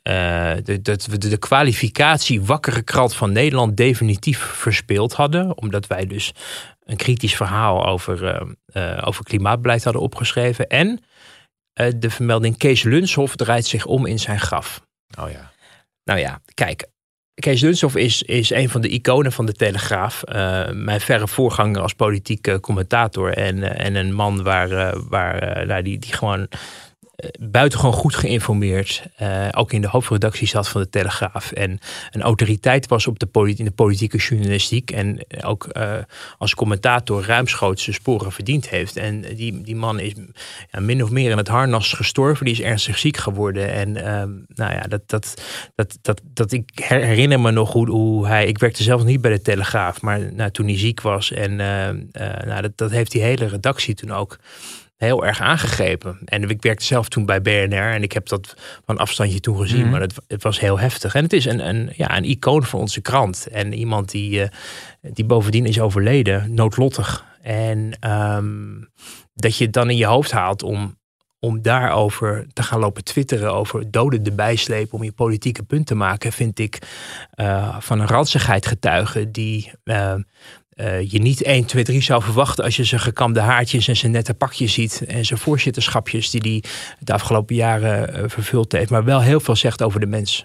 de, dat we de kwalificatie wakkere krant van Nederland definitief verspeeld hadden. Omdat wij dus een kritisch verhaal over, uh, uh, over klimaatbeleid hadden opgeschreven. En uh, de vermelding Kees Lunshoff draait zich om in zijn graf. Oh ja. Nou ja, kijk. Kees Lunshoff is, is een van de iconen van de Telegraaf. Uh, mijn verre voorganger als politieke commentator. En, uh, en een man waar, uh, waar, uh, nou, die, die gewoon uh, buitengewoon goed geïnformeerd. Uh, ook in de hoofdredactie zat van de Telegraaf. En een autoriteit was op de politi- in de politieke journalistiek. En ook uh, als commentator ruimschoots zijn sporen verdiend heeft. En die, die man is ja, min of meer in het harnas gestorven. Die is ernstig ziek geworden. En uh, nou ja, dat, dat, dat, dat, dat ik herinner me nog hoe, hoe hij... Ik werkte zelf niet bij de Telegraaf. Maar nou, toen hij ziek was. En uh, uh, nou, dat, dat heeft die hele redactie toen ook heel erg aangegrepen. En ik werkte zelf toen bij B N R en ik heb dat van afstandje toen gezien, mm-hmm. maar het, het was heel heftig. En het is een, een, ja, een icoon van onze krant. En iemand die, uh, die bovendien is overleden, noodlottig. En um, dat je het dan in je hoofd haalt om, om daarover te gaan lopen twitteren, over doden erbij slepen, om je politieke punt te maken, vind ik uh, van een ranzigheid getuigen die... Uh, Uh, je niet één, twee, drie zou verwachten als je zijn gekamde haartjes en zijn nette pakjes ziet en zijn voorzitterschapjes die hij de afgelopen jaren uh, vervuld heeft, maar wel heel veel zegt over de mens.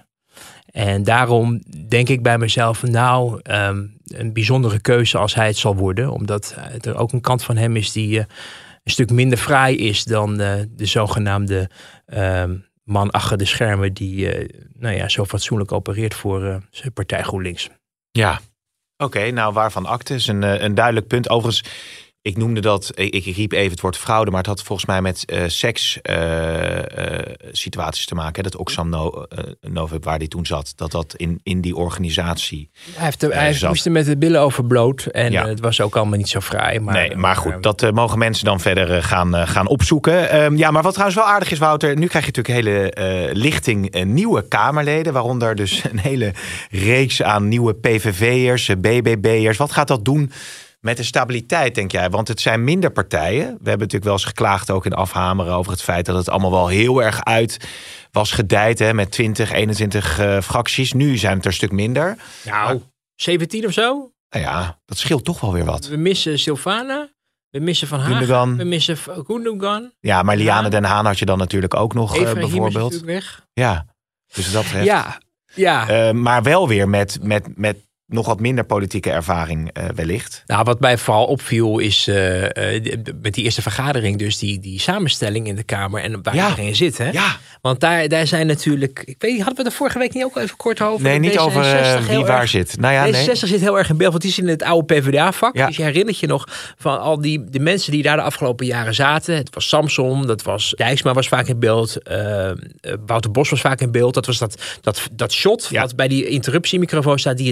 En daarom denk ik bij mezelf, nou, um, een bijzondere keuze als hij het zal worden, omdat er ook een kant van hem is die uh, een stuk minder fraai is dan uh, de zogenaamde uh, man achter de schermen die uh, nou ja, zo fatsoenlijk opereert voor uh, zijn partij GroenLinks. Ja. Oké, okay, nou waarvan akte is een, een duidelijk punt. Overigens, ik noemde dat, ik, ik riep even het woord fraude, maar het had volgens mij met uh, seks uh, uh, situaties te maken. Hè? Dat Oxfam no, uh, Novib, waar die toen zat, dat dat in, in die organisatie Hij, heeft de, uh, hij moest er met de billen over bloot en ja. uh, het was ook allemaal niet zo fraai. Maar, nee, maar goed, dat uh, mogen mensen dan verder uh, gaan, uh, gaan opzoeken. Um, ja, maar wat trouwens wel aardig is, Wouter, nu krijg je natuurlijk een hele uh, lichting uh, nieuwe Kamerleden, waaronder dus een hele reeks aan nieuwe P V V'ers, B B B'ers. Wat gaat dat doen met de stabiliteit, denk jij? Want het zijn minder partijen. We hebben natuurlijk wel eens geklaagd ook in Afhameren over het feit dat het allemaal wel heel erg uit was gedijd, hè, met twintig, eenentwintig uh, fracties. Nu zijn het er een stuk minder. Nou, maar zeventien of zo? Nou ja, dat scheelt toch wel weer wat. We missen Silvana, we missen Van Hagen, Gundogan. we missen Gundogan. Ja, maar Liane ja. Den Haan had je dan natuurlijk ook nog uh, bijvoorbeeld. Is weg. Ja, dus dat betreft. Ja, ja. Uh, maar wel weer met, met, met nog wat minder politieke ervaring uh, wellicht. Nou, wat mij vooral opviel is uh, uh, met die eerste vergadering dus die, die samenstelling in de Kamer en waar ja. iedereen zit. Hè? Ja. Want daar, daar zijn natuurlijk, ik weet niet, hadden we het er vorige week niet ook even kort over? Nee, niet over uh, wie waar erg, zit. Nou ja, D zesenzestig nee. zit heel erg in beeld, want die is in het oude P v d A-vak. Ja. Dus je herinnert je nog van al die de mensen die daar de afgelopen jaren zaten. Het was Samson, dat was Dijksma was vaak in beeld. Uh, Wouter Bos was vaak in beeld. Dat was dat, dat, dat shot ja. wat bij die interruptiemicrofoon staat die het meeste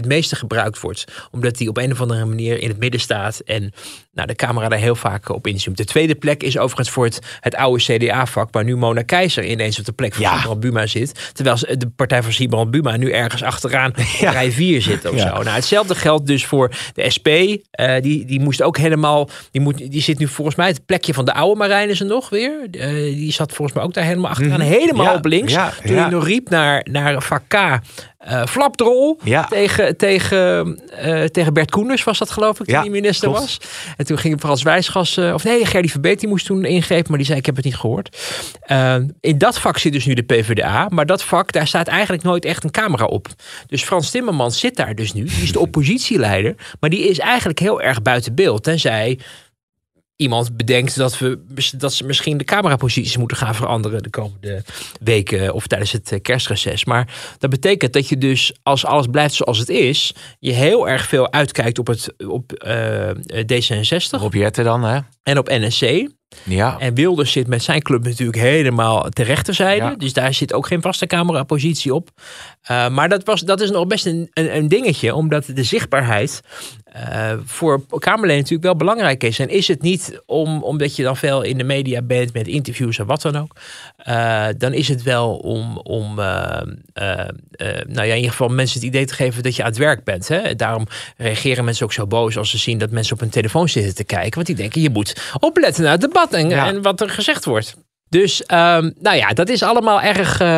gebruikt wordt. Omdat die op een of andere manier in het midden staat en nou, de camera daar heel vaak op inzoomt. De tweede plek is overigens voor het, het oude C D A-vak, waar nu Mona Keizer ineens op de plek van ja. Sybrand Buma zit. Terwijl de partij van Sybrand Buma nu ergens achteraan ja. rij vier zit of ja. zo. Nou, hetzelfde geldt dus voor de S P. Uh, die, die moest ook helemaal, die, moet, die zit nu volgens mij het plekje van de oude Marijnissen nog weer. Uh, die zat volgens mij ook daar helemaal achteraan. Mm. Helemaal ja. op links. Ja. Toen ja. hij nog riep naar, naar vak K. Uh, flapdrol ja. tegen, tegen, uh, tegen Bert Koenders was dat geloof ik, toen ja, die minister klopt. was. En toen ging Frans Wijsgas, uh, of nee, Gerdy Verbeet, die moest toen ingrepen, maar die zei ik heb het niet gehoord. Uh, in dat vak zit dus nu de P V D A, maar dat vak, daar staat eigenlijk nooit echt een camera op. Dus Frans Timmermans zit daar dus nu, die is de oppositieleider, maar die is eigenlijk heel erg buiten beeld, tenzij iemand bedenkt dat, we, dat ze misschien de cameraposities moeten gaan veranderen de komende weken of tijdens het kerstreces. Maar dat betekent dat je dus, als alles blijft zoals het is, je heel erg veel uitkijkt op, het, op uh, D zesenzestig. Op Jette dan, hè? En op N S C. Ja. En Wilders zit met zijn club natuurlijk helemaal ter rechterzijde. Ja. Dus daar zit ook geen vaste camerapositie op. Uh, maar dat, was, dat is nog best een, een, een dingetje. Omdat de zichtbaarheid uh, voor Kamerleden natuurlijk wel belangrijk is. En is het niet om, omdat je dan veel in de media bent met interviews en wat dan ook. Uh, dan is het wel om, om uh, uh, uh, nou ja, in ieder geval mensen het idee te geven dat je aan het werk bent. Hè? Daarom reageren mensen ook zo boos als ze zien dat mensen op hun telefoon zitten te kijken. Want die denken, je moet opletten naar het debat. En, ja. en wat er gezegd wordt. Dus, um, nou ja, dat is allemaal erg uh,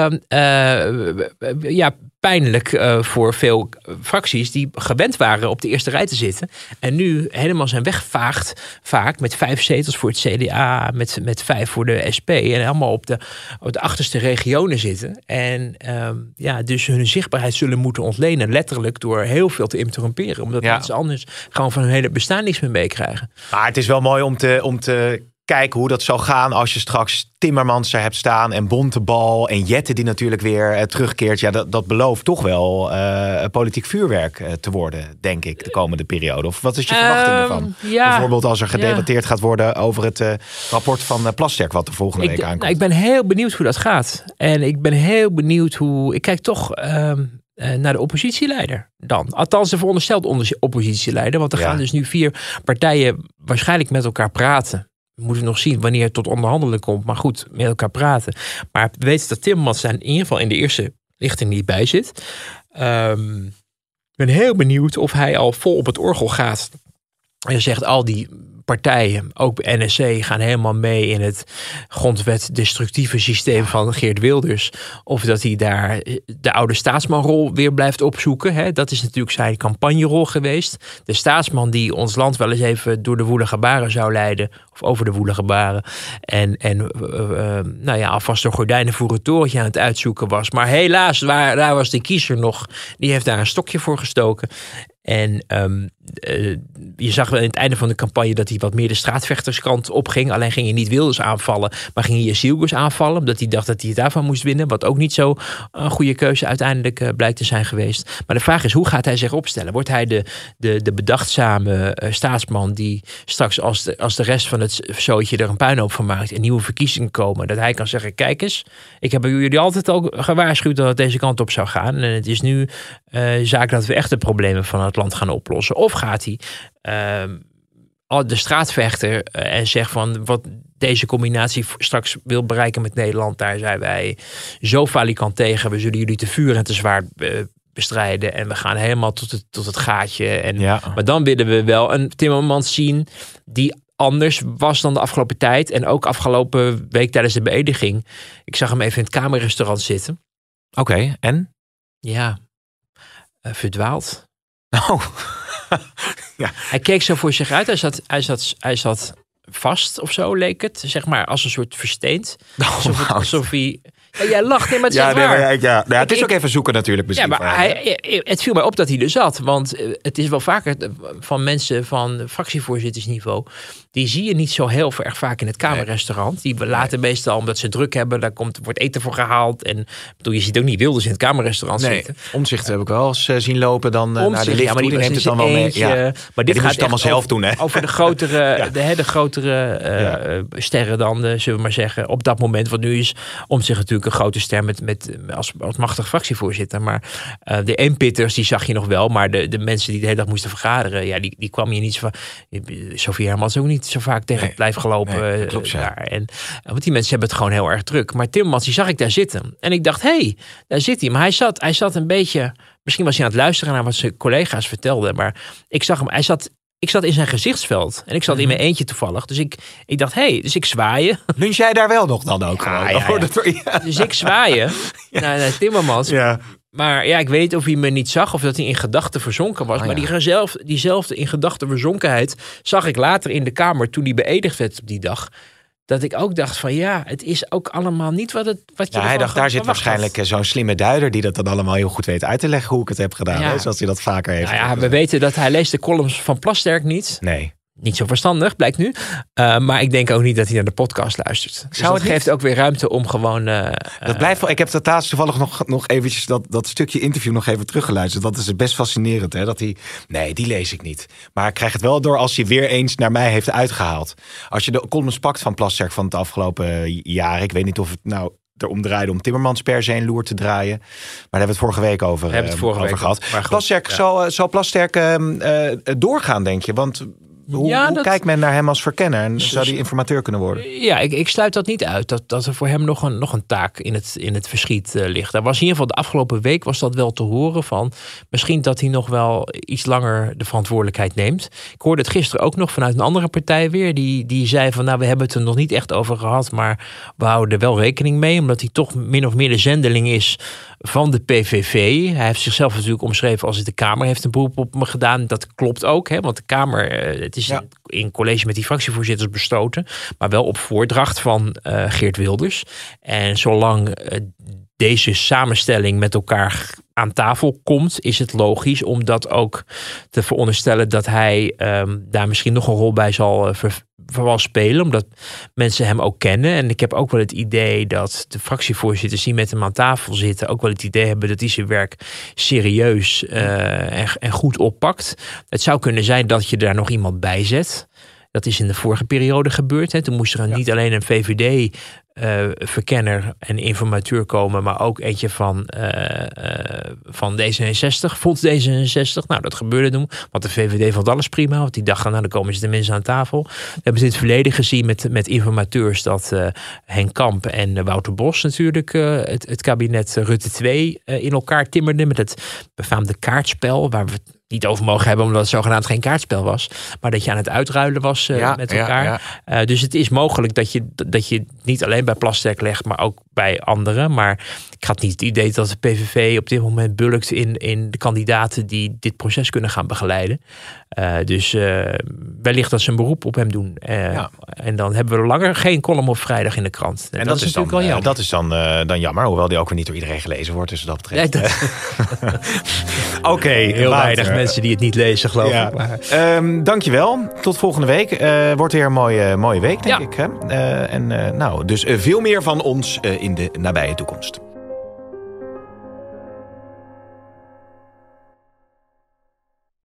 uh, ja, pijnlijk uh, voor veel fracties die gewend waren op de eerste rij te zitten. En nu helemaal zijn weggevaagd, vaak met vijf zetels voor het C D A, met, met vijf voor de S P. En allemaal op de, op de achterste regionen zitten. En um, ja, dus hun zichtbaarheid zullen moeten ontlenen, letterlijk door heel veel te interromperen. Omdat ja. mensen anders gewoon van hun hele bestaan niks meer meekrijgen. Maar het is wel mooi om te... Om te... kijken hoe dat zal gaan als je straks Timmermans er hebt staan en Bontebal en Jette die natuurlijk weer uh, terugkeert. Ja, dat, dat belooft toch wel uh, politiek vuurwerk uh, te worden, denk ik, de komende periode. Of wat is je um, verwachting ervan? Ja, bijvoorbeeld als er gedebatteerd ja. gaat worden over het uh, rapport van uh, Plasterk wat de volgende ik, week aankomt. Nou, ik ben heel benieuwd hoe dat gaat. En ik ben heel benieuwd hoe... Ik kijk toch... Um, Uh, naar de oppositieleider dan. Althans, de verondersteld oppositieleider. Want er ja. gaan dus nu vier partijen waarschijnlijk met elkaar praten. We moeten nog zien wanneer het tot onderhandelen komt. Maar goed, met elkaar praten. Maar we weten dat Timmermans in ieder geval in de eerste lichting niet bij zit. Um, ik ben heel benieuwd of hij al vol op het orgel gaat. En zegt al die partijen, ook N S C, gaan helemaal mee in het grondwet destructieve systeem van Geert Wilders. Of dat hij daar de oude staatsmanrol weer blijft opzoeken. Hè? Dat is natuurlijk zijn campagnerol geweest. De staatsman die ons land wel eens even door de woelige baren zou leiden. Of over de woelige baren. En, en uh, uh, nou ja, alvast een gordijnen voor het torentje aan het uitzoeken was. Maar helaas, waar, daar was de kiezer nog. Die heeft daar een stokje voor gestoken. En um, uh, je zag wel in het einde van de campagne dat hij wat meer de straatvechterskant opging. Alleen ging hij niet Wilders aanvallen, maar ging hij Zielgus aanvallen. Omdat hij dacht dat hij het daarvan moest winnen. Wat ook niet zo een goede keuze uiteindelijk uh, blijkt te zijn geweest. Maar de vraag is, hoe gaat hij zich opstellen? Wordt hij de, de, de bedachtzame uh, staatsman die straks als de, als de rest van het zootje er een puinhoop van maakt en nieuwe verkiezingen komen, dat hij kan zeggen, kijk eens, ik heb jullie altijd al gewaarschuwd dat het deze kant op zou gaan. En het is nu uh, zaak dat we echt de problemen van het land gaan oplossen. Of gaat hij uh, de straatvechter uh, en zegt van wat deze combinatie straks wil bereiken met Nederland, daar zijn wij zo falikant tegen. We zullen jullie te vuur en te zwaar uh, bestrijden en we gaan helemaal tot het, tot het gaatje. En, ja. Maar dan willen we wel een Timmermans zien die anders was dan de afgelopen tijd. En ook afgelopen week tijdens de beëdiging. Ik zag hem even in het Kamerrestaurant zitten. Oké, okay, en? Ja, uh, verdwaald. Oh. Ja. Hij keek zo voor zich uit. Hij zat, hij zat, hij zat vast of zo, leek het. Zeg maar als een soort versteend. Oh, alsof, het, alsof hij... Ja, jij lacht, nee, maar het is ja, nee, waar. Ja, ja. Nou, het is ik, ook even zoeken natuurlijk. Ja, maar hij, het viel mij op dat hij er zat. Want het is wel vaker van mensen van fractievoorzittersniveau. Die zie je niet zo heel erg vaak in het Kamerrestaurant. Die laten nee. meestal, omdat ze druk hebben, daar komt, wordt eten voor gehaald. En bedoel, je ziet ook niet Wilders in het Kamerrestaurant nee, zitten. Omtzigt heb ik wel eens uh, zien lopen dan uh, naar de lift. Ja, maar die neemt het dan wel eentje, mee. Ja. Maar dit ja, gaat het allemaal zelf doen, hè? Over de grotere, ja. de, de grotere uh, ja. sterren dan, uh, zullen we maar zeggen, op dat moment. Want nu is Omtzigt natuurlijk een grote ster met, met, als, als machtig fractievoorzitter. Maar uh, de eenpitters, die zag je nog wel. Maar de, de mensen die de hele dag moesten vergaderen, ja, die, die kwam je niet zo vaak. Sophie Hermans ook niet zo vaak tegen nee, het lijf gelopen. Nee, klopt, ja. daar. En, want die mensen hebben het gewoon heel erg druk. Maar Timmermans, die zag ik daar zitten. En ik dacht, hé, hey, daar zit hij. Maar hij zat, hij zat een beetje... Misschien was hij aan het luisteren naar wat zijn collega's vertelden. Maar ik zag hem, hij zat... Ik zat in zijn gezichtsveld. En ik zat in mijn eentje toevallig. Dus ik, ik dacht, hé, hey, dus ik zwaaien. Lunch jij daar wel nog dan ook? Ja, ja, ja. Ja. Dus ik zwaaien ja. naar, naar Timmermans. Ja. Maar ja, ik weet niet of hij me niet zag of dat hij in gedachten verzonken was. Oh, maar ja. die zelf, diezelfde in gedachten verzonkenheid zag ik later in de Kamer toen hij beëdigd werd op die dag. Dat ik ook dacht van ja, het is ook allemaal niet wat, het, wat je ja, hij dacht, daar zit waarschijnlijk had. zo'n slimme duider die dat dan allemaal heel goed weet uit te leggen hoe ik het heb gedaan. Ja. Hè, zoals hij dat vaker heeft. Nou ja, we weten dat hij leest de columns van Plasterk niet. Nee. Niet zo verstandig, blijkt nu. Uh, maar ik denk ook niet dat hij naar de podcast luistert. Dus Zou dat geeft niet? ook weer ruimte om gewoon... Uh, dat blijft wel. Ik heb dat laatst toevallig nog, nog eventjes dat, dat stukje interview nog even teruggeluisterd. Dat is best fascinerend. Hè? Dat hij, nee, die lees ik niet. Maar ik krijg het wel door als hij weer eens naar mij heeft uitgehaald. Als je de columns pakt van Plasterk van het afgelopen jaar. Ik weet niet of het nou... erom draaide om Timmermans per se een loer te draaien. Maar daar hebben we het vorige week over, het vorige over week gehad. Plasterk, ja. zal, zal Plasterk uh, uh, doorgaan, denk je? Want... Hoe, ja, hoe dat... kijkt men naar hem als verkenner? En zou die informateur kunnen worden? Ja, ik, ik sluit dat niet uit. Dat, dat er voor hem nog een, nog een taak in het, in het verschiet uh, ligt. Daar was in ieder geval de afgelopen week was dat wel te horen van. Misschien dat hij nog wel iets langer de verantwoordelijkheid neemt. Ik hoorde het gisteren ook nog vanuit een andere partij weer. Die, die zei van nou, we hebben het er nog niet echt over gehad. Maar we houden er wel rekening mee. Omdat hij toch min of meer de zendeling is van de P V V. Hij heeft zichzelf natuurlijk omschreven als de Kamer heeft een beroep op me gedaan. Dat klopt ook, hè, want de Kamer, uh, het is ja. in college met die fractievoorzitters besloten, maar wel op voordracht van uh, Geert Wilders. En zolang uh, deze samenstelling met elkaar aan tafel komt, is het logisch om dat ook te veronderstellen dat hij um, daar misschien nog een rol bij zal uh, ver, vooral spelen, omdat mensen hem ook kennen. En ik heb ook wel het idee dat de fractievoorzitters die met hem aan tafel zitten ook wel het idee hebben dat hij zijn werk serieus uh, en, en goed oppakt. Het zou kunnen zijn dat je daar nog iemand bij zet. Dat is in de vorige periode gebeurd. Hè. Toen moest er ja. niet alleen een V V D uh, verkenner en informateur komen, maar ook eentje van, uh, uh, van D zesenzestig. Vond D zesenzestig. Nou, dat gebeurde toen. Want de V V D vond alles prima. Want die dachten, nou, dan komen ze de mensen aan tafel. We hebben het in het verleden gezien met, met informateurs dat uh, Henk Kamp en uh, Wouter Bos natuurlijk uh, het, het kabinet Rutte twee uh, in elkaar timmerden met het befaamde kaartspel, waar we niet over mogen hebben, omdat het zogenaamd geen kaartspel was. Maar dat je aan het uitruilen was uh, ja, met elkaar. Ja, ja. Uh, dus het is mogelijk dat je, dat je niet alleen bij Plasterk legt, maar ook bij anderen. Maar ik had niet het idee dat de P V V op dit moment bulkt in, in de kandidaten die dit proces kunnen gaan begeleiden. Uh, dus uh, wellicht dat ze een beroep op hem doen. Uh, ja. En dan hebben we langer geen column op vrijdag in de krant. En, en dat, dat is natuurlijk dan, wel jammer. Uh, dat is dan, uh, dan jammer, hoewel die ook weer niet door iedereen gelezen wordt. Dus dat betreft. Ja, dat... Oké, okay, heel later. Weinig mensen die het niet lezen, geloof ja. ik. Maar... Um, dankjewel. Tot volgende week. Uh, wordt weer een mooie, mooie week, denk ja. ik. Hè? Uh, en uh, nou, dus uh, veel meer van ons uh, in de nabije toekomst.